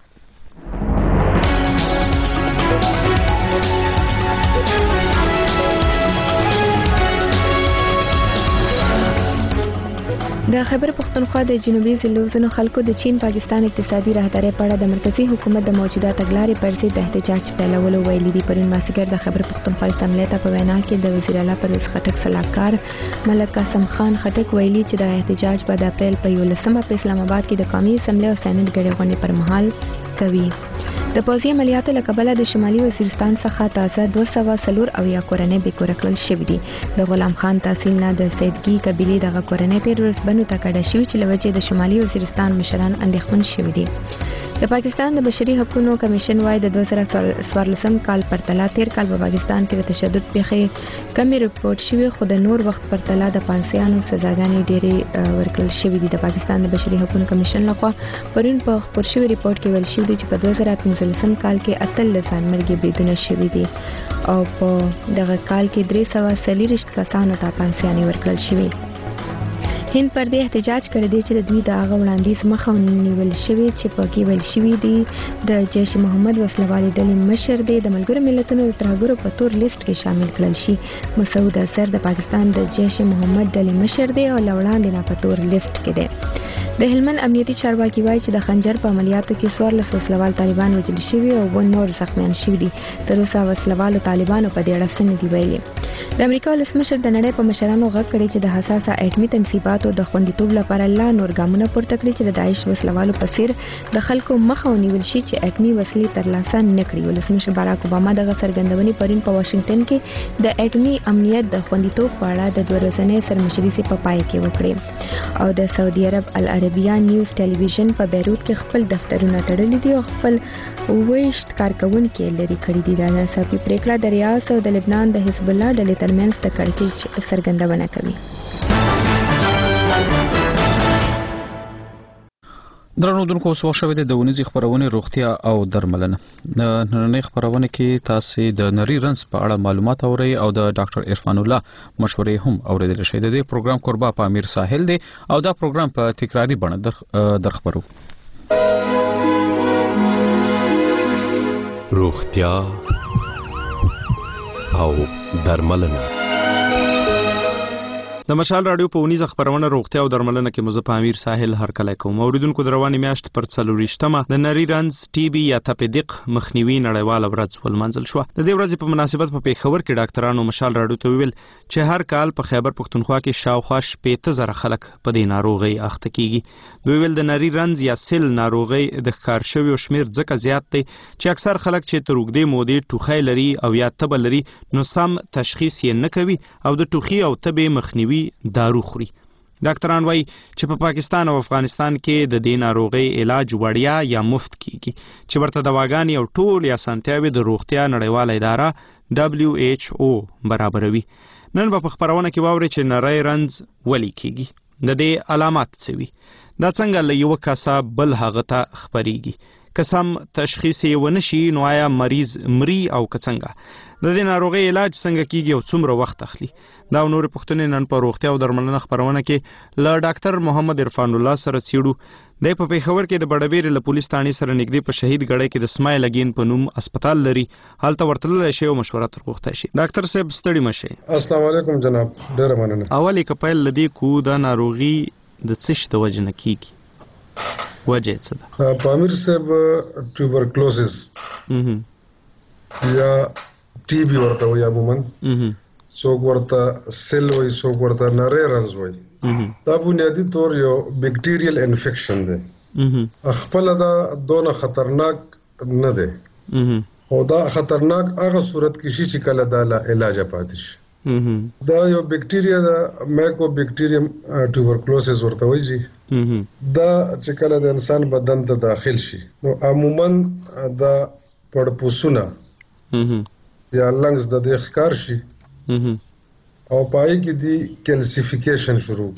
د خیبر پختونخوا د جنوبي ضلعو ځینو خلکو د چین پاکستان اقتصادي راهدارۍ په اړه د مرکزی حکومت د موجوده تګلارې پر ضد د احتجاج پیلولو ویلي دي. پرون مازدیګر د خیبر پختونخوا اسمبلی ته په وینا کې د وزیر اعلی پرویز خټک صلاحکار ملک قاسم خان خټک ویلي چې د احتجاج په اپریل په 11مه په اسلام آباد کې د قومي اسمبلی او سېنات غړي غونډې پر مهال کوي. د پوځي عملیاتو له کبله د شمالي وزیرستان څخه تازه 204 او یا کورنۍ بې کوره کړل شوې دي. د غلام خان تحصیل نه د سیدګي قبیلې دغه کورنۍ تیر ورځ بنو ته کډه شوې چې له وجې د شمالي وزیرستان مشران اندېښمن شوي دي. د پاکستان د بشري حقوقو کمیشن وايي د 2014 کال پرتله تیر کال په پاکستان کې د تشدد پیښې کمی رپورټ شوې، خو د نور وخت پرتله د پانسیانو سزاګانې ډېرې ورکړل شوې دي. د پاکستان د بشري حقوقو کمیشن لخوا پرون په خبر شوی ریپورت کې ویل شوی دی چې په 2015 کال کې 18 ځانمرګي بریدونه شوي دي او په دغه کال کې 340 کسانو ته پانسیانې ورکړل شوې. هند پر دې احتجاج کړی دی چې د دوی د هغه وړاندیز مخه ونیول شوې چې پکې ویل شوي دي د جیش محمد وسلوالې ډلې مشر دی د ملګرو ملتونو د ترهګرو په تور لیست کې شامل کړل شي. مسعود اظهر د پاکستان د جیش محمد ډلې مشر دی او لوړاندې نه په تور لیست کې دی. د هلمند امنیتي چارواکي وایي چې د خنجر په عملیاتو کې 14 وسلوال طالبان وژل شوي او 9 نور زخمیان شوي دي. تر اوسه وسلوالو طالبانو په دې اړه څه نه دي ویلي. د امریکا ولسمشر د نړۍ په مشرانو غږ کړی چې د حساسه اټومي تنصیباتو د خوندیتوب لپاره لا نور ګامونه پورته کړي چې د داعش وسلوالو په څیر د خلکو مخه ونیول شي چې اټومي وسلې ترلاسه نه کړي. ولسمشر باراک اوباما دغه څرګندونې پرون په واشنگټن کې د اټومي امنیت د خوندیتوب په اړه د 2 ورځې سرمشري سي په پای کې وکړي. او د سعودي عرب العربیه نیوز ټلویزیون په بیروت کې خپل دفترونه تړلي دي او خپل 28 کارکونکي لري کړي دي. دا ناڅاپي پریکړه د ریاض او د لبنان د حزب الله ډلې ترمنځ د کړکېچ څرګندونه کوي. درنو دونکو اوس وخت شوی دی د ونیزي خبرونه روغتیا او درملنه. د نننۍ خبرونه کې تاسو د نری رنز په اړه معلومات اورئ او د ډاکټر عرفان الله مشورې هم اوریدل شي. د دې پروګرام قربا په امیر ساحل دی او دا پروګرام په تکراری بڼه در خبرو. روغتیا او درملنه. د مشال رادیو په ونیزه خبرونه روغتیا او درملنه کې مزه په امیر ساحل هر کله کوم. اوریدونکو دروانې میاشت پر 40مه د نری رنز ټي بي یا تپیدق مخنیوي نړیواله ورځ ولمانځل شو. د دې ورځې په مناسبت په پیښور کې ډاکټرانو مشال رادیو ته ویل چې هر کال په خیبر پختونخوا کې شاوخوا 15,000 خلک په دې ناروغي اخته کیږي. دوی ویل د نری رنز یا سیل ناروغي د ښکار شویو شمیر ځکه زیات دی چې اکثر خلک چې تر اوږدې مودې ټوخی لري او یا تبه لري نو سم تشخیص یې نه کوي او د ټوخي او تبې مخنیوي دارو خوري. ډاکټران وایي چې په پاکستان او افغانستان کې د دې ناروغي علاج وړیا یا مفت کیږي چې ورته دواګانې او ټول اسانتیاوې د روغتیا نړیواله اداره WHO برابروي. نن په خبرونه کې واوري چې نری رنز ولې کیږي، د دې علامات څه وي، دا څنګه له یو کسه بل هغه ته خبريږي، قسم تشخیص یې ونشي نو آیا مریض مري او څنګه، د دې ناروغي علاج څنګه کیږي او څومره وخت اخلي. دا نور پوښتنې نن په روغتیا او درملنه خبرونه کې له ډاکټر محمد عرفان الله سره څیړو. د په پیښور کې د بډبیر له پولیس ثانې سره نږدې په شهید غړی کې د اسماعیل اگین په نوم هسپتال لري، هلته ورتللی شي او مشوره ترغوښته شي. ډاکټر صاحب ستړي مشه. السلام علیکم جناب، ډیره مننه. اولې کپایل لدی کو دا ناروغي د څه د وجه نه کیږي، وجه څه ده؟ په امیر صاحب ټیوبرکلوسس یا ټي بي ورته وي، عموما څوک ورته سیل وي، څوک ورته نری رنز وي. دا بنیادی طور یو بیکټیریل انفیکشن دی، خپل دا دونه خطرناک نه دی او دا خطرناک هغه صورت کې شي چې کله دا علاج پاتې شي. دا یو بیکټیریا دا مایکرو بیکټیریم ټیوبرکلوسس ورته وایي. دا چې کله د انسان بدن ته داخل شي نو عموما دا پړپوسونه یا لنګز د ښکار شي او پای کې دی کیلسیفیکیشن شروع کی.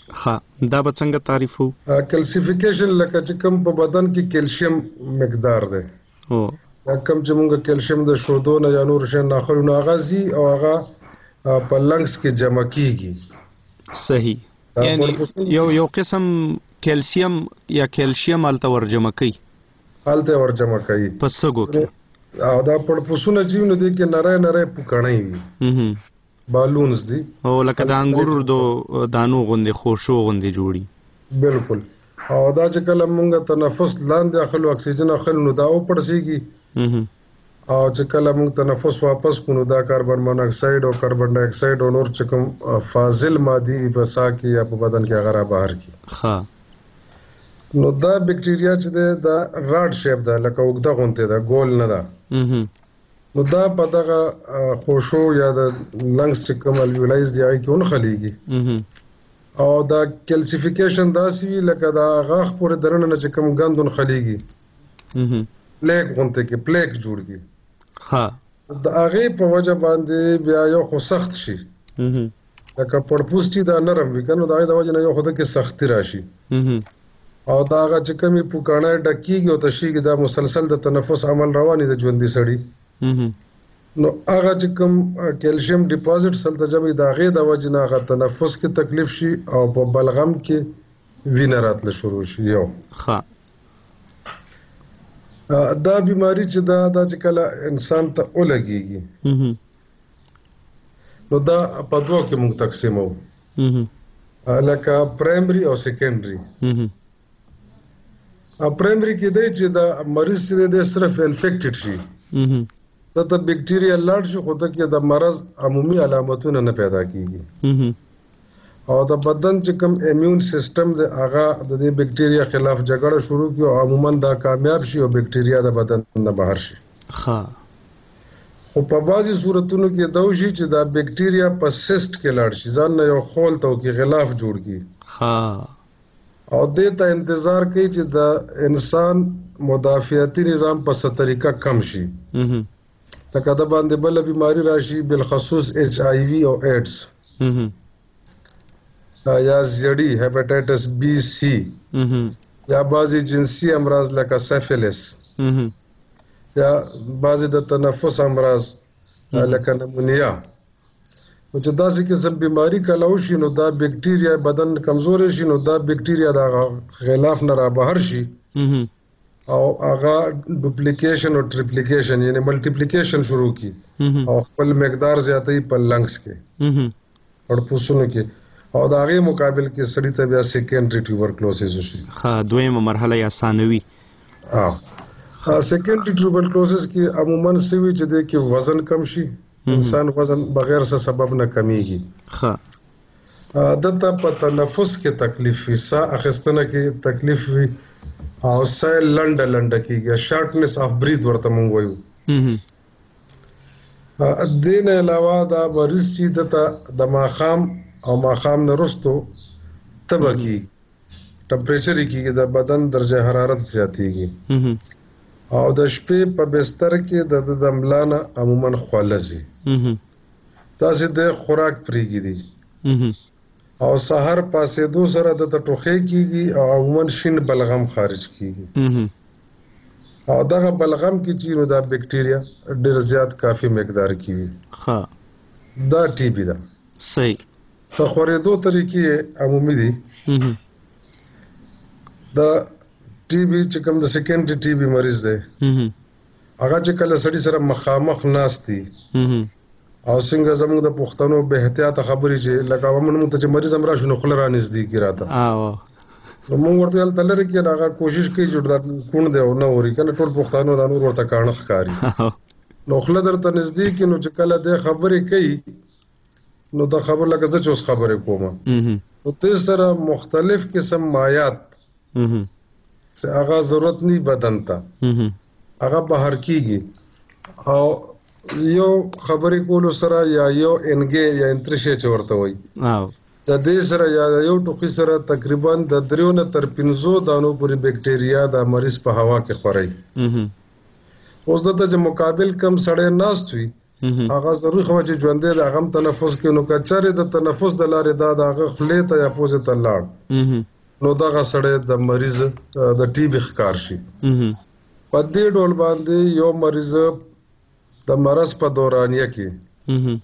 ها دا به څنګه تعریفو؟ کلسیفیکیشن لکه چې کوم په بدن کې کیلشیم مقدار دی او دا کوم چې موږ کیلشیم د شودو نه یا نور شي نه اخلو نو هغه زی او هغه په لنګس کې جمع کیږي. صحیح، یعنی یو قسم کیلشیم یا کیلشیم الته ورجمع کوي په سږو کې او دا پړپوسونه چې نو دي کې نری پوکړنی وي بالونز دي او لکه د انګور د دانو غوندې خوشو غوندې جوړي. بالکل، او دا چې کله موږ تنفس لاندې اخلو اکسیجن اخلو نو دا او پړسیږي او چې کله موږ تنفس واپس کوو دا کاربن مون اکساید او کاربن ډای اکساید او نور چې کوم فاضل مادي په سا کې یا په بدن کې هغه را بهر کی. ها نو دا بکټیریا چې دا راډ شیپ ده لکه وګدا غونته ده ګول نه ده. نو دا په دغه خوشو یا د لنګس چې کوم الویولایز دی هغه کې اون خلیږي او دا کلسیفیکیشن داسې وي لکه دا غاښ پورې درنه نه چې کوم ګندون خلیږي پلیک غونته کې پلیک جوړږي. ها د هغه په وجه باندې بیا یو خو سخت شي لکه پړپوس چې دا نرم وي کنه دا د وجه نه یو خو د کې سختی راشي او دا هغه چې کومي پوکانه ډکیږي او تشیږي دا مسلسل د تنفس عمل رواني د ژوندۍ سړی. نو هغه چې کوم کیلشیم ډیپوزټ سلته جمع د هغې د وجې نه هغه تنفس کې تکلیف شي او په بلغم کې وینه راتله شروع شي. یو دا بیماری چې دا چې کله انسان ته ولګېږي نو دا په دوه کې موږ تقسیمو لکه پرایمري او سیکنډري. پرایمري کې دی چې دا مریض چې دی صرف انفیکټډ شي دا ته بکټیریا لاړ شي خو ته کې د مرض عمومي علامتونه نه پیدا کیږي او د بدن چې کوم ایمیون سیستم د هغه د دې بکټیریا خلاف جګړه شروع کی او عموما دا کامیاب شي او بکټیریا د بدن نه بهر شي. خو په بعضي صورتونو کې دا وشي چې دا بکټیریا په سیست کې لاړ شي ځان نه یو خول ته کې غلاف جوړ کی او دې ته انتظار کوي چې د انسان مدافعتي نظام په څه طریقه کم شي لکه دا باندې بل بیماری راشي بالخصوص ایچ آی وی او ایډز یا زیډي هپاتایټس بی سی یا بعضی جنسی امراض لکه سیفیلس یا بعضی د تنفس امراض لکه نمونیا. نو چې داسې قسم بیماری کله وشي نو دا بکټیریا بدن کمزور شي نو دا بکټیریا د غلاف نه را بهر شي او هغه ډوپلیکیشن او ټریپلیکیشن یعنی ملټیپلیکیشن شروع کی او خپل مقدار زیاتې په لنګس کې او پوسونو کې او دا غي مقابل کې سړی ته بیا سیکنډری ټیوبرکلوسس وشي. ها دویمه مرحله یا ثانوي. سیکنډری ټیوبرکلوسس کې عموما سوي چې د کې وزن کم شي انسان وزن بغیر څه سبب نه کمیږي. دته په تنفس کې تکلیف وي سا اخستنه کې تکلیف وي او سای لنډه کېږي شارټنس اف بریث ورته مونږ وایو. دین علاوه دا مریض چې د ماښام او ماښام نه وروستو تبه کېږي ټمپریچر یې کېږي د بدن درجه حرارت زیاتېږي او د شپې په بستر کې د ملا نه عموما خوله ځي داسې د خوراک پرېږدي او سحر پاسېدو سره د ټوخې کېږي او عموما شین بلغم خارج کېږي او دغه بلغم کې چې نو دا بکټیریا ډېر زیات کافي مقدار کې وي دا ټي بي ده. صحیح. د خورېدو طریقې عمومي دي دا ټي بي چې کوم د سیکنډري ټي بي مریض دی هغه چې کله سړي سره مخامخ ناستي او څنګه زموږ د پښتنو به احتیاط خبرې چې لکه موږ ته چې مریض امرا شنو خل را نږدې کی راته نو موږ ورته تل لري کې هغه کوشش کوي چې دا کون دی او نه وري کنه ټول پښتنو د نور ورته کارنخ کاری نو خل درته نږدې کې نو چې کله د خبرې کوي نو دا خبر لکه زه چې اوس خبرې کوم نو تاسو سره مختلف قسم مایات چې هغه ضرورت نه بدن ته هغه بهر کیږي او یو خبرې کولو سره یا یو انګې یا انترشه چې ورته وایي د دې سره یا یو ټوخي سره تقریبا د 3 نه تر 5 دانو پورې بکټیریا د مریض په هوا کې خوري. اوس دته چې مقابل کم سړی ناست وي هغه ضروري خو چې ژوندې د هغه تنفس کې نو کچره د تنفس د لارې دا د هغه خلې ته یا پوزې ته لاړ نو دغه سړی د مریض د ټي بي ښکار شي. په دې ډول باندې یو مریض د مرض په دورانیه کې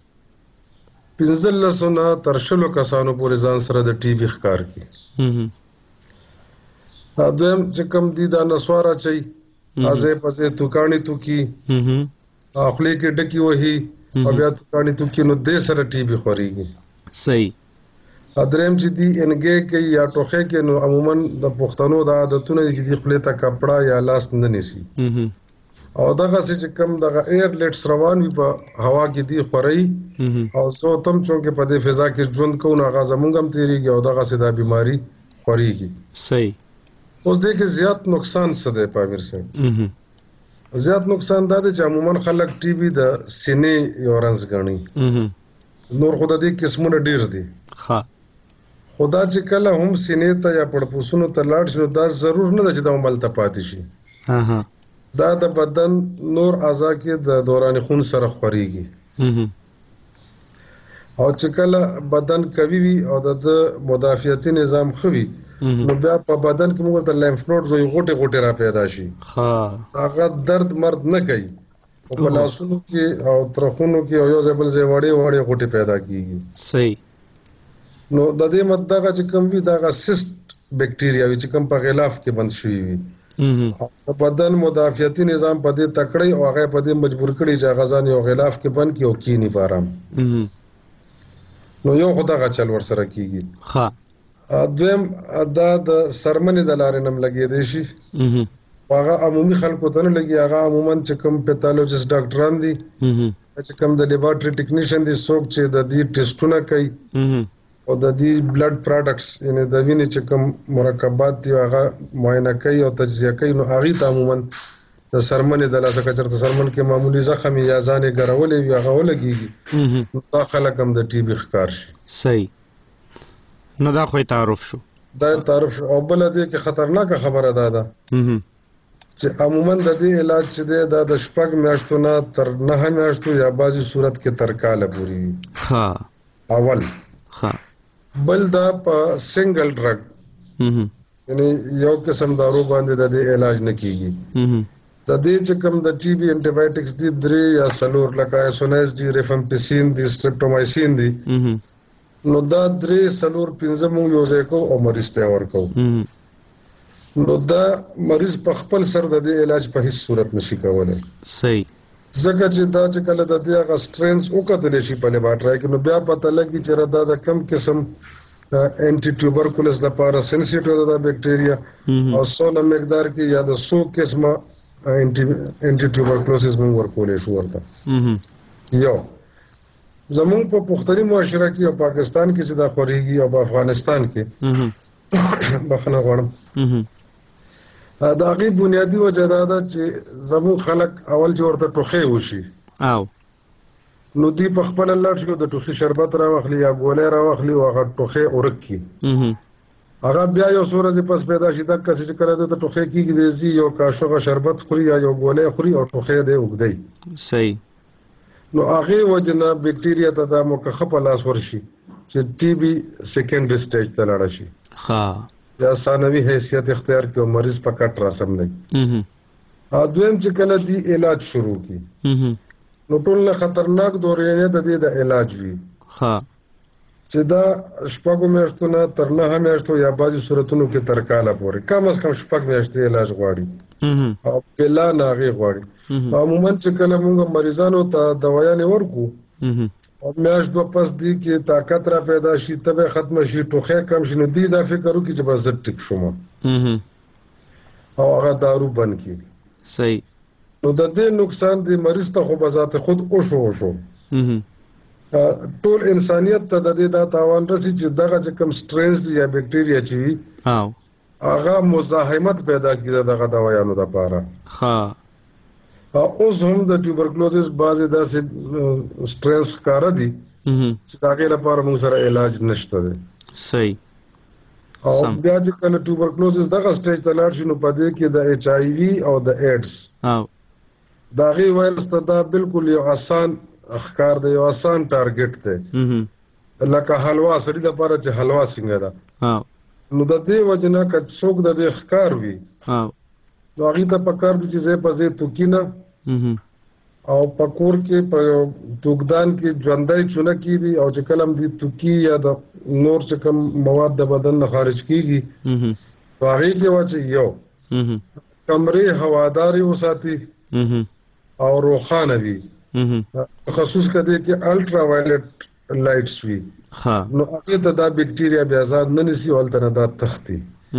15 نه تر 20 کسانو پورې ځان سره د ټي بي ښکار کی. دویم چې کوم دي دا نسوار اچي ازه پسې توکانی توکی خپل کې ډکی وهي او بیا توکانی توکی نو د سره ټي بي خوريږي. صحیح. ادریم چې دی انګه کې یا ټوخه کې نو عموما د پښتنو د عادتونو چې دی خپل ته کپڑا یا لاس نه نسی او دغه چې کم دغه ایر لیټس روان وي په هوا کې دی خوري او سو تم چونکه په دې فضا کې ژوند کوو هغه زمونږم تیریږي او دغه سي دا بیماری خوريږي. صحیح. اوس دې کې زیات نقصان څه دی پامیر صاحب؟ زیات نقصان دا دی چې عموما خلک ټي بي د سینې یو رنځ ګڼي. نور خو د دې قسمونه ډیر دي. ها خدا چې کله هم سینې ته یا پړپوسونو ته لاړ شي دا ضرور نه ده چې دا عمل ته پاتې شي. دا د بدن نور اعضاء کې د دوران خون سره خوريږي او چې کله بدن قوي وي او د مدافعتي نظام خوي نو بیا په بدن کې موږ ته لیمف نوډز او غوټه غوټه را پیدا شي. هغه درد مرد نه کوي او په لاسونو کې او ترخونو کې او یو ځبل ځای وړي غوټه پیدا کیږي. صحیح. نو د دې مدغه چې کوم وی دغه سیست بکټیریا وی چې کوم په غلاف کې بند شوی وي بدن مدافعتي نظام په دې تکړی او هغه په دې مجبور کړي چې غزان یو غلاف کې بند کی او کینی بارام نو یو خدای چل ور سره کیږي. ها دویم دا د سرمنې د لارې نم لګې دی شي هغه عمومي خلکو ته نه لګي هغه عموما چې کوم پیتالوجیست ډاکټران دي چې کوم د لیبارټری ټیکنیشن دي څوک چې د دې ټیسټونه کوي او د دې بلډ پروډکټس یعنی د وینې چې کوم مرکبات دي هغه معاینه کوي او تجزیه کوي نو هغه ته عموما د سرمنې د لاسه کچرته سرمن کې معمولی زخم یا ځانې ګرولې وي هغه ولګيږي دا خلک هم د ټي بي ښکار شي. صحیح. نو دا خو تعارف شو. دا تعارف شو او بل دې کې خطرناک خبره ده چې عموما د دې علاج چې ده د شپږ میاشتو نه تر 9 میاشتو یا بعضی صورت کې تر کاله پورې وي. ها اول. ها بل دا په سنگل ډرګ یعنی یو قسم دارو باندې د دې علاج نه کیږي. د دې چې کوم د ټي بي انټي بایوټکس دي 3 یا 4 لکه ایسونایز دي ریفامپیسین دي سټریپټومایسین دي نو دا 3 4 5 مو یو ځای کو او مریض ته ورکو نو دا مریض په خپل سر د دې علاج په هیڅ صورت نشي کولای. صحیح. ځکه چې دا چې کله د دې هغه سټرینز وکړل شي په لیبارټری کې نو بیا پته لګي چې دا د کم قسم انټي ټیوبرکولوس لپاره سنسیټیو ده بکټیریا او څونه مقدار کې یا د 100 قسمه انټي ټیوبرکولوسس موږ ورکولې شو ورته. یو زموږ په پښتني معاشره کې او پاکستان کې چې دا خوريږي او په افغانستان کې بخنه غواړم دا غي بنیادی وجه دا ده چې زمو خلک اول چې ورته ټوخې وشي او نو دی په خپل لړ شو د ټوخې شربت راوخلی یا ګولې راوخلی او هغه ټوخې ورکی هغه بیا یو سورې پس پیدا شي دا چې کړه د ټوخې کېږي دی یو کاشوغه شربت خوري یا یو ګولې خوري او ټوخې دی وګدی. صحیح. نو هغه وجنه بکټیریا ته د مخه په لاس ورشي چې ټي بي سیکنډري سټیج ته لاړ شي. ها یا ثانوي حیثیت اختیار کړو مریض په کټ راسم نه. دویم چې کله دی علاج شروع کی نو ټول خطرناک دورې د دې د علاج وی. ها چې دا شپږ میاشتو نه تر 9 میاشتو یا بعضی صورتونو کې تر کاله پورې کم از کم شپږ میاشتې علاج غواړي او بلا ناغي غواړي. عموما چې کله موږ مریضانو ته دوايانې ورکو او میاش دو پس دی کې طاقت را پیدا شي تبه ختم شي ټوخه کم شي نو دی دا فکر وکړي چې بس زه ټیک شوم او هغه دارو بند کی. صحیح. نو د دې نقصان دی مریض ته خو بذات خود او شو ټول انسانیت ته د دې دا تاوان رسي چې دغه چې کوم سټرینز یا بکټیریا چې هغه مزاحمت پیدا کړي دغه دوايانو لپاره. ها اوس هم د ټیوبرکلوزس بعضې داسې سټرینز ښکاره دي چې د هغې لپاره موږ سره علاج نشته دی. صحیح. او بیا چې کله ټیوبرکلوزس دغه سټیج ته لاړ شي نو په دې کې د HIV او د ایډز د هغې وایرس ته دا بالکل یو آسان ښکار دی یو آسان ټارګټ دی لکه حلوا سړي لپاره چې حلوا څنګه ده نو د دې وجه نه که څوک د دې ښکار وي نو هغې ته پکار دي چې ځای په ځای توکي نه او په کور کې په توکدان کې ژوندی چونه کېږي او چې کله هم دې توکي یا د نور چې کوم مواد د بدن نه خارج کېږي نو هغې کې وه چې یو کمرې هوادارې وساتي او روښانه وي خصوص که دې کې الټرا وایلټ لایټس وي نو هغې ته دا بیکټیریا بیا ځان نه نیسي او هلته نه دا تښتي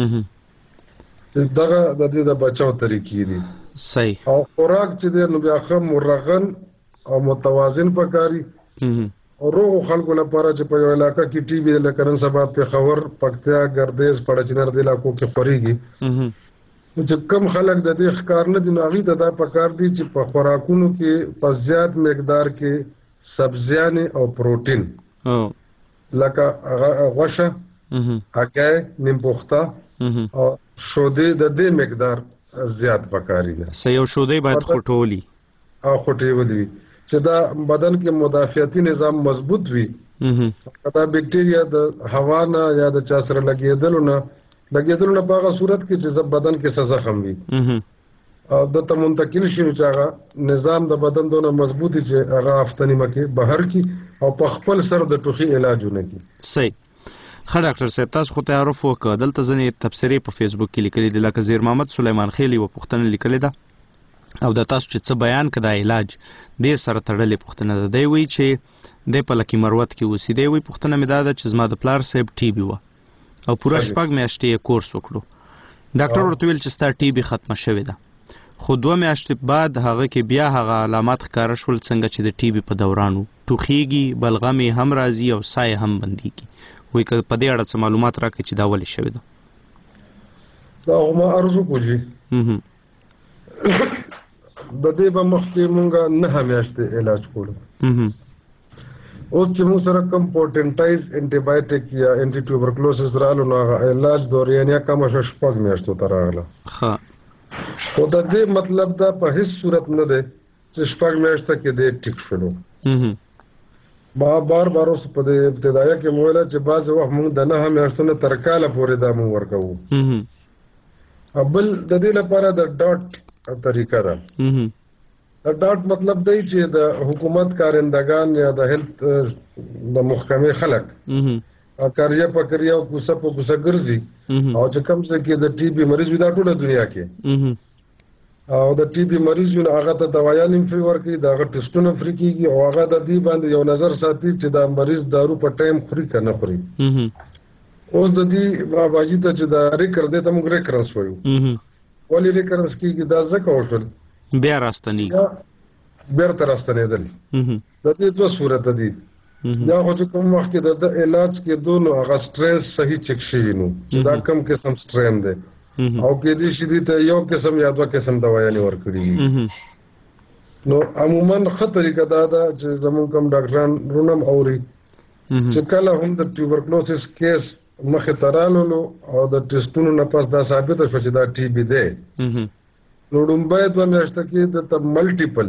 دغه د دې د بچاو طریقې دي صحیح او خوراک چې دی نو بیا ښه مرغن او متوازن پکاري او روغو خلکو لپاره چې په یو علاقه کې ټي بي لکه نن سبا پېښور پکتیا ګردیز پړچنر د علاقو کې خورېږي نو چې کم خلک د دې ښکار نه دي نو هغې ته دا پکار دي چې په خوراکونو کې په زیات مقدار کې سبزیانې او پروټین لکه غوښه هګۍ نیم پخته او شودې د دې مقدار زیات پکاري ده یو شودې باید خوټولي او خوټېولي وي چې دا بدن کې مدافعتي نظام مضبوط وي دا بیکټیریا د هوا نه یا د چا سره لګېدلو نه په هغه صورت کې چې بدن کې څه زخم وي او دته منتقل شي چې هغه نظام د بدن دونه مضبوط چې هغه هفته نیمه کې بهر کی او په خپل سر د ټوخي علاجونه کی صحیح ښه ډاکټر صاحب تاسو خو تعارف وکړه دلته ځینې تبصرې په فیسبوک کې لیکلي دي لکه زیر محمد سلیمان خیل یوه پوښتنه لیکلې ده او د تاسو چې څه بیان که دا علاج دې سره تړلې پوښتنه ده دی وایي چې دی په لکي مروت کې اوسي دی وایي پوښتنه مې دا ده چې زما د پلار صاحب ټي بي وه او پوره 6 میاشتې یې کورس وکړو ډاکټر ورته ویل چې ستا ټي بي ختمه شوې ده خو 2 میاشتې بعد هغه کې بیا هغه علامات ښکاره شول څنګه چې د ټي بي په دوران و ټوخیږي بلغم یې هم راځي او ساه یې هم بندېږي وایي که په دې اړه څه معلومات راکړئ چې دا ولې شوې ده دا خو ما عرض وکړو جي د دې به مخکې مونږ 9 میاشتې علاج کولو اوس چې موږ سره کوم پوټنټایز انټي بایوټیک یا انټي ټیوبرکلوسس رالو نو هغه علاج دورانیه کمه شوه 6 میاشتو ته راغله خو د دې مطلب دا په هیڅ صورت نه دی چې 6 میاشته کې دې ټیک شلو ما بار اوس په دې ابتدایه کې مو ویله چې بعضې وخت مونږ د 9 میاشتو نه تر کاله پورې دا مونږ ورکوو بل د دې لپاره د ډاټ طریقه ده د ډاټ مطلب دی چې د حکومت کارندگان یا د هیلث د محکمې خلک کاریه په کاریه او کوڅه په کوڅه ګرځي او چې کوم څه کې د ټي بي مریض وي دا ټوله دنیا کې او د ټي بي مریض وي نو هغه ته دوايان هم فري ورکوي د هغه ټسټونه فري کېږي او هغه د دې باندې یو نظر ساتي چې دا مریض دارو په ټایم خوري که نه خوري اوس د دې باباجي ته چې دا ریکر دی ته موږ ریکرنس وایو ولې ریکرنس کېږي دا ځکه وشول بیا راستنېږي بیرته راستنېدل د دې 2 صورته دي یا خو چې کوم وخت کې د علاج کېدو نو هغه سټرین صحیح چک شوي نو دا کم قسم سټرین دی او کېدای شي دې ته یو قسم یا 2 قسم دوايانې ورکړي نو عموما ښه طریقه دا ده چې زموږ کوم ډاکټران رونم اوري چې کله هم د ټیوبرکلوسس کیس مخې ته رالولو او د ټسټونو نه پس دا ثابته شوه چې دا ټي بي دی نو لومبۍ 2 میاشته کې دلته ملټیپل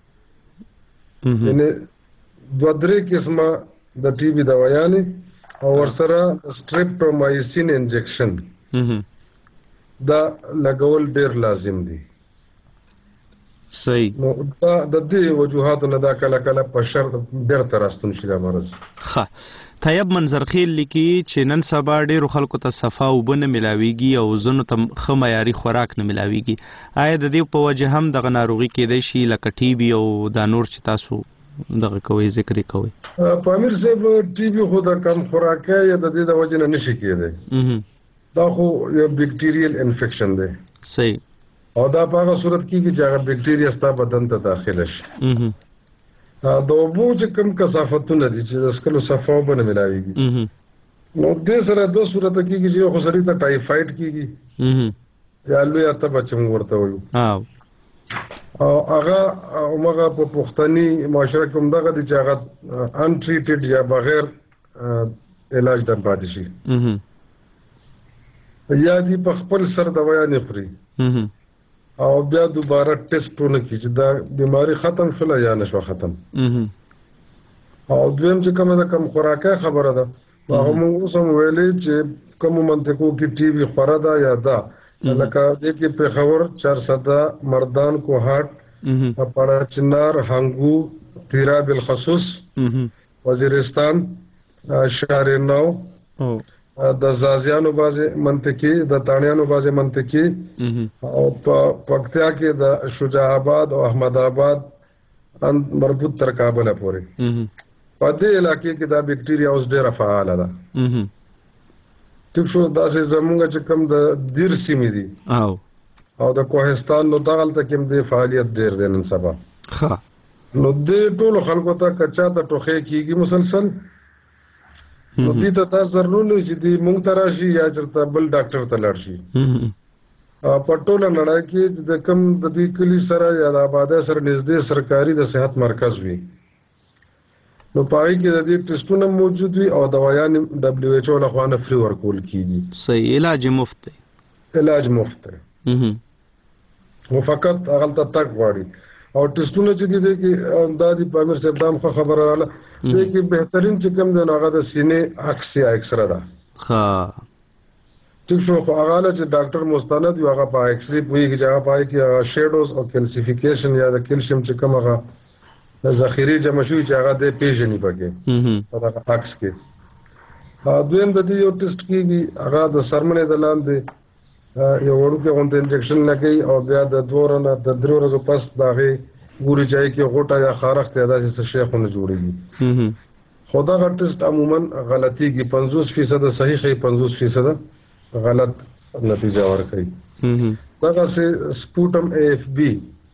یعنې 2-3 قسمه د ټي بي دوايانې او ورسره سټریپټومایسین انجکشن دا لګول ډېر لازم دي صحیح نو دا د دې وجوهاتو نه دا کله په شرط بیرته راستون شي دا مرض ښه طیب منظرخیل لیکي چې نن سبا ډېرو خلکو ته صفا اوبه نه میلاویږي او ځینو ته ښه معیاري خوراک نه میلاویږي آیا د دې په وجه هم دغه ناروغي کېدای شي لکه ټي بي او دا نور چې تاسو دغه کوئ ذکر یې کوئ په امیر صاحب ټي بي خو د کم خوراکۍ یا د دې د وجې نه نشي کېدی دا خو یو بیکټیریل انفیکشن دی صحیح او دا په هغه صورت کېږي چې هغه بیکټیریا ستا بدن ته داخله شي د اوبو چې کوم کثافتونه دي چې د څښلو صفا اوبه نه میلاویږي نو دې سره 2 صورته کېږي چې یو خو سړي ته ټایفاید کېږي یا لویه تبه چې موږ ورته وایو او هغه همغه په پښتني معاشره کې همدغه دي چې هغه انټریټډ یا بغیر علاج نه پاتې شي یا دي په خپل سر دوايانې خوري او بیا دوباره ټیسټونه کړي چې دا بیماری ختم شوله یا نشوه ختم او دویم چې کومه د کم خوراکه خبره ده هغه موږ اوس هم ویلې چې کوم منطقو کې ټي بي خوره ده یا ده لکه د کې پېښور چارسده مردان کوهاټ پاړه چنار هنګو تیرا بالخصوص وزیرستان شهرنو د زازیانو بازه منطقي د تانیانو بازه منطقي او پکتیا کې د شجاع آباد او احمد آباد ان مربوط تر کابل پورې په دې علاقې کې دا بکټیریا اوس ډیره فعاله ده ټیک شو دا چې زمونږ چې کوم د دیر سیمې دي او د کوهستان نو دغلته کې د فعالیت ډیر دی نن سبا ښه نو دې ټول خلکو ته کچا ته ټوخې کیږي مسلسل نو دې ته تاسو ضروري چې دې مونږ ته راشي یا چرته بل ډاکټر ته لاړ شي په ټوله نړۍ کې د کوم د دې کلی سره یا د آبادۍ سره نږدې سرکاري د صحت مرکز وي نو پای کې د دې ټیسټونه موجود وي او دوايان دبليو ایچ او له خوا نه فری ورکول کیږي صحیح علاج مفت دی علاج مفت دی نو فقط هغه ته تک غواړي او ټیسټونه چې دي کې د دې پامیر صاحب دام خبره رااله دې کې بهترین چې کوم د هغه د سینې عکس یا ایکسره ده ها ټیک شو خو هغه چې ډاکټر مستند یو هغه په ایکس ری پوي کې هغه پای کې شیډوز او کیلسیفیکیشن یا د کیلشیم چې کوم هغه ذخیره جمع شوی چې هغه د پیژنې پکې په هغه عکس کې دویم د دې یو ټیسټ کېږي هغه د سرمنې د لاندې یو ورکه غونډه انجکشن لګي او بیا د 2 ورځې پس داغه ګوري ځای کې غوټه یا خارخ ته داسې شی خو نه جوړيږي خدا غ ټیسټ عموما غلطي کې 50% صحیح ہے 50% غلط نتیجه ورکړي دغه سه سپوټم اے اف بی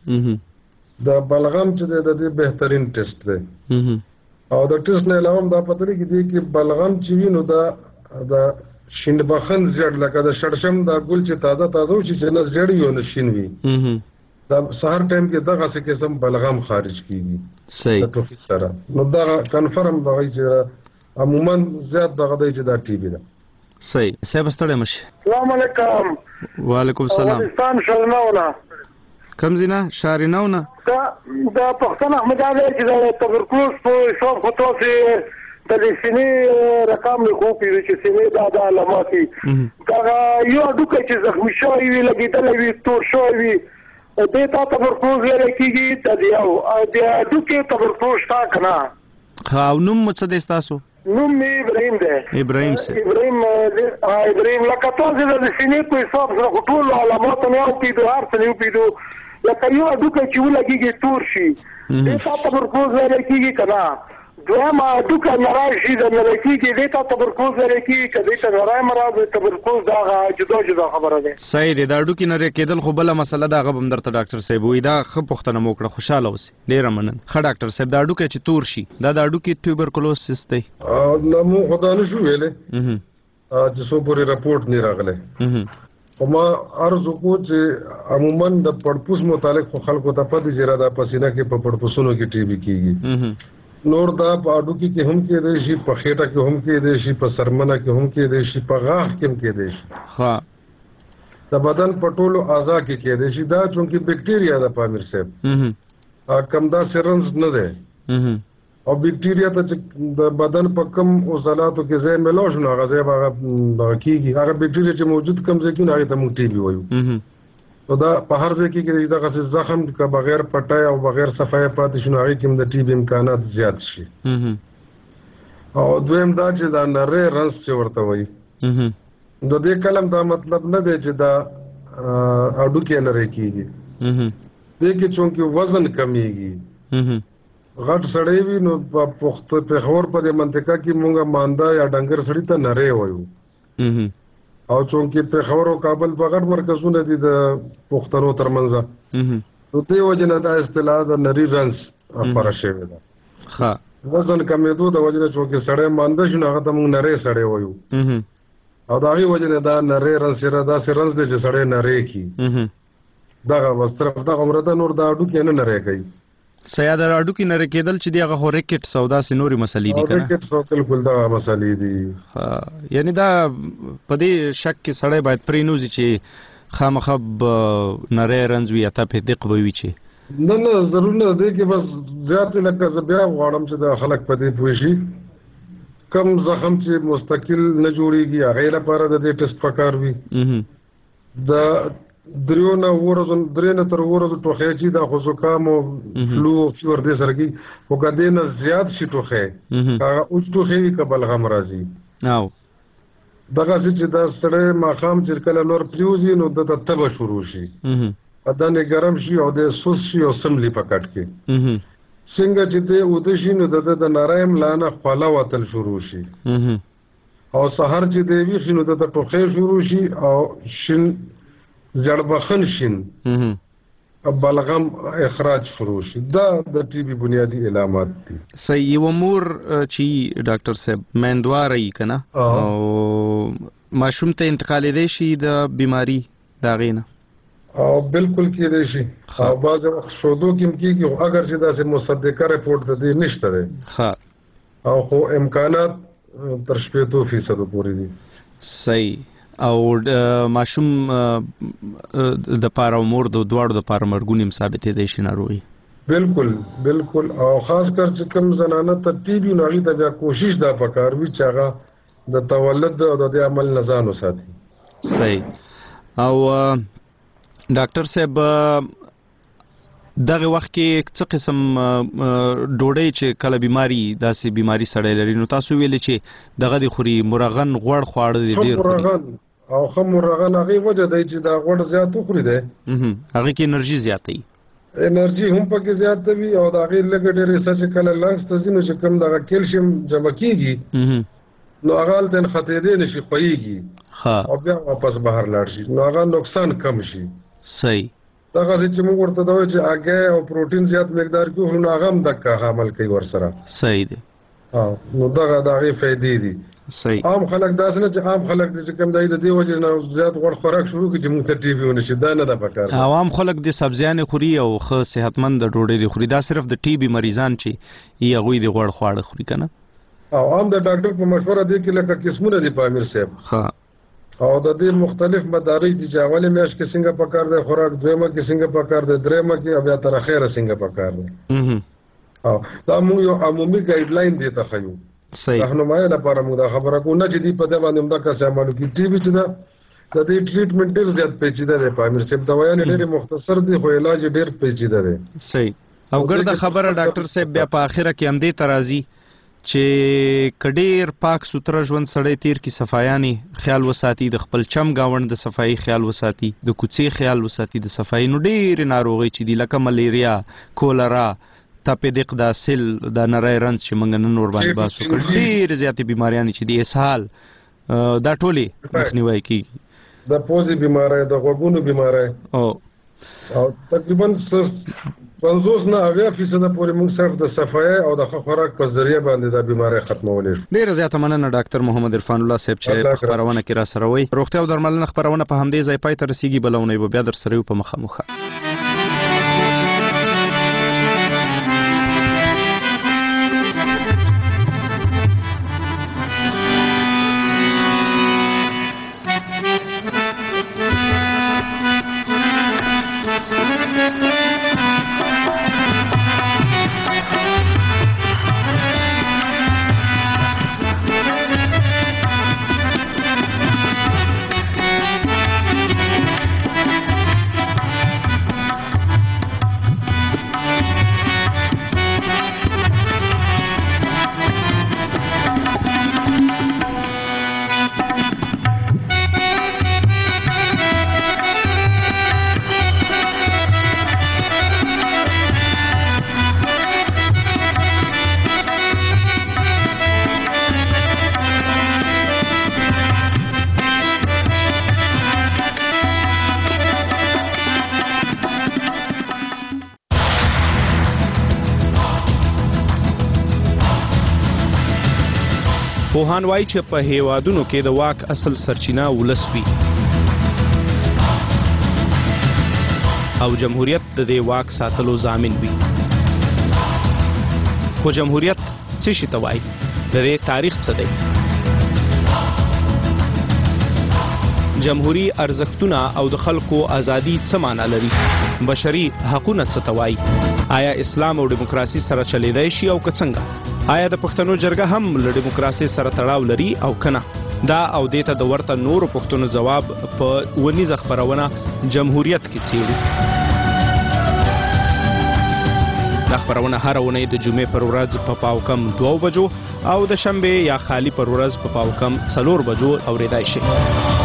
د بلغم چې د دې بهترین ټیسټ دی او د ټیسټ نه علاوه دا پته لري چې بلغم چې وینو د شینبخن زړ لکه د شړشم د ګل چې تازه چې نه زړ یو نه شین وي دا سهار ټایم کې دغه څه قسم بلغم خارج کیږي صحیح د ټوخي سره نو دا کنفرم دی چې عموما زیات دغه دی چې دا ټي بي ده صحیح صاحب ستړی مشه السلام علیکم وعلیکم السلام افغانستان شرناونه کم زینا شاریناونه دا پښتون احمد علي چې د تبرکلوز په شوق خطو سي د سینې رقم له خو پیږي چې سینې د علاماتي دا یو ډوکه چې زخمی شوی وي لګیدل وي تور شوی وي د تا تبرکلوز لري کیږي ته د ډوکه تبرکلوز تا کنه خاو نوم څه د تاسو نوم ابراهيم ده ابراهيم سه ابراهيم لکه تاسو د سینې په حساب سره ټول علامات نه او پیډو هر څه نه پیډو لکه یو ډوکه چې ولګيږي تور شي د تا تبرکلوز لري کیږي کنه دوما ډوکه ناراضي د نلکی کې د تا تبرکلوز لري کیږي کله چې ناراضي مراد تبرکلوز دا جدا خبره ده صحیح دی دا ډوکه نه کېدل خو بل مسله دا غو درته ډاکټر صاحب وي دا خو پښتنه موکړه خوشاله اوسې ډیر منن خه ډاکټر صاحب دا ډوکه چې تور شي دا ډوکه تبرکلوز دی نو مو خدای نه شو ویلې چې څو پوری رپورت نه راغله وما ارزو کو چې عموما د پړپوس متعلق خلکو ته پدې جره دا پسینه کې په پړپوسونو کې ټي بي کیږي نور دا په اډو کې هم کې دی شي په خېټه کې هم کې دی شي په سرمنه کې هم کې دی شي په غاښ کې هم کې دی شي ها د بدن په ټولو اعضاء کې دی شي دا چونکی بکټیریا د پامیر صاحب کم دا سرنز نه ده او بکټیریا ته د بدن په کم عضلاتو کې ځای ملو شنو هغه ځای هغه کیږي هغه بکټیریا چې موجود کم ځای کې نه هغه ته موږ ټي بي وایو نو دا په هر ځای کې دغه زخم که بغیر پټای او بغیر صفای پاتې شنو هغه کې د ټي بي امکانات زیات شي او دویم دا چې دا نری رنس چې ورته وایي د دې کلم دا مطلب نه دی چې دا اډو کې لري کیږي دې کې چونکی وزن کمیږي غټ سړی وي نو په پېښور په دې منطقه کې مونږه ماندا یا ډنګر سړی ته نری وایو او چونکی پېښور او کابل په غټ مرکزونه دي د پښتنو ترمنځ نو دې وجنه دا اصطلاح د نری رنس خبره شوې ده ها وزن کمیدو د وجنه چونکی سړی مانده شنو هغه ته مونږ نری سړی وایو او دا غي وجنه دا نری رنس را دا سرنس دي چې سړی نری کی دا وستر دا عمره دا نور دا اډو کې نه نری کوي سیاد راډو کې نری کېدل چې دی هغه خو ریکټ سودا سي نوري مسلې دي کنه ریکټ سوکل کول دا مسلې دي یعنی دا په دې شک کې سړی باید پرینوزي چې خامخب نری رنز وي اته په دق وي چې نه ضرور نه دی کې بس زیات لکه زه بیا غواړم چې د خلک په دې پوه شي کم زخم چې مستقل نه جوړیږي هغې لپاره د دې ټیسټ پکار وي د 3 نه 4 ورځو ټوخی چې دا خو زکام او فلو او فیور دې سره کېږي خو که دې نه زیات شي ټوخی هغه اوچ ټوخی وي که بلغم راځي دغسې چې دا سړی ماښام چې کله نور پرېوځي نو دته تبه شروع شي بدن یې ګرم شي او د سوس شي او سملي په کټ کې څنګه چې دی اوده شي نو د نری ملا نه خوله وتل شروع شي او سهار چې دی ویښ شي نو دته ټوخی شروع شي او شین زړبخن شین بلغم اخراج شروع شي دا د ټي بي بنیادی علامات دي. صحیح. یو مور چې ډاکټر صاحب میندواره یې که نه او ماشوم ته انتقالېدی شي د بیماري د هغې نه او بالکل کېدی شي او بعض وخت شودو کې هم کېږي خو اگر چې داسې مصدقه رپورټ د دې نشته دی او خو امکانات تر 80% پورې دي. صحیح. او ماشوم د پاره او مور د دواړو د پاره مرګونی ثابتېدی شي ناروغي. بالکل او خاص کر چې کوم زنانه ته ټي بي نو هغې ته بیا کوشش دا پکار وي چې هغه د تولد او د دې عمل نه ځان وساتي. صحیح. او ډاکټر صاحب دغه وخت کې څه قسم ډوډۍ چې کله بیماری داسې بیماری سړی لري نو تاسو ویلې چې دغه د خوري مرغن غوړ خواړه دي ډېر خوري او خو مرغن هغې وجه دی چې دا غوړ زیات وخوري دی هغې کې انرژي زیاته وي انرژي هم پکې زیاته وي او د هغې لږه ډېرې څه چې کله لنګس ته ځي نو چې کوم دغه کیلشیم جمع کېږي نو هغه هلته نښتېدی نه شي ښویېږي او بیا واپس بهر لاړ شي نو هغه نقصان کم شي. صحیح. دغه چې موږ ورته دا وایو چې هګۍ او پروټین زیات مقدار کې وخورو نو هغه هم دقه عمل کوي ورسره. صحیح دی. نو دغه د هغې فایدې دي. صحیح. عام خلک داسې نه چې عام خلک چې کوم دی د دې وجې نه زیات غوړ خوراک شروع کړي چې موږ ته ټي بي ونه شي دا نه ده پکار. عوام خلک د سبزیانې خوري او ښه صحتمند ډوډۍ دي خوري دا صرف د ټي بي مریضان چې یې هغوی د غوړ خواړه خوري که نه او عام د ډاکټر په مشوره دی کې لکه قسمونه دي په امیر صاحب او د دې مختلف مدارج دي چې اولې میاشت کې څنګه پکار دی خوراک دویمه کې څنګه پکار دی درېیمه کې او بیا تر اخره څنګه پکار دی او دا موږ یو عمومي ګایډ لاین دی ته ښیو. صحیح. رهنمایي لپاره موږ دا خبره کوو نه چې دې په دې باندې همدغسې عمل وکړي. ټي بي چې ده د دې ټریټمنټ ډېر زیات پیچیده دی په امیر صاحب دوایانې ډېرې مختصر دي خو علاج یې ډېر پیچیده دی. صحیح. او ګرده خبره ډاکټر صاحب بیا په اخره کې همدې ته راځي چې کډیر پاک سوتره ژوند سړی تیر کی صفایانې خیال وساتي د خپل چم گاوند د صفایي خیال وساتي د کوڅې خیال وساتي د صفایي نو ډېرې ناروغۍ چې دي لکه ملیریا کولرا تپیدق دا سل دا نری رنځ چې موږ نن ورباندې بحث وکړو ډېرې زیاتې بیماریانې چې دي اسهال دا ټولې مخنیوی کېږي د پوزې بیماری د غوږونو بیماری او تقریبا 50 نه 80% پورې موږ صرف د صفایي او د خوراک په ذریعه باندې دا بیماری ختمولی شو. ډېره زیاته مننه ډاکټر محمد عرفان الله صاحب چې په خپرونه کې را سره وئ. روغتیا او درملنه خپرونه په همدې ځای پای ته رسیږي بله اونۍ به بیا در سره یو په مخامخ. پوهان وایي چې په هیوادونو کې د واک اصل سرچینه ولس وي او جمهوریت د دې واک ساتلو ضامن وي. خو جمهوریت څه شي ته وایي؟ د دې تاریخ څه دی؟ جمهوریت ارزښتونه او د خلکو ازادي څه معنی لري؟ بشري حقوقونه څه ته وایي؟ آیا اسلام او دیموکراسي سره چلیدای شي او که څنګه؟ آیا د پښتنو جرګه هم له دیموکراسي سره تړاو لري او کنه؟ دا او دیته د ورته نورو پښتنو جواب په ونیزه خبرونه جمهوریت کې څیړو. دا خبرونه هر اونۍ د جمعې پر ورځ په پاوکم 2 بجو او د شنبه یا خالی پر ورځ په پاوکم 4 بجو اوریدای شي.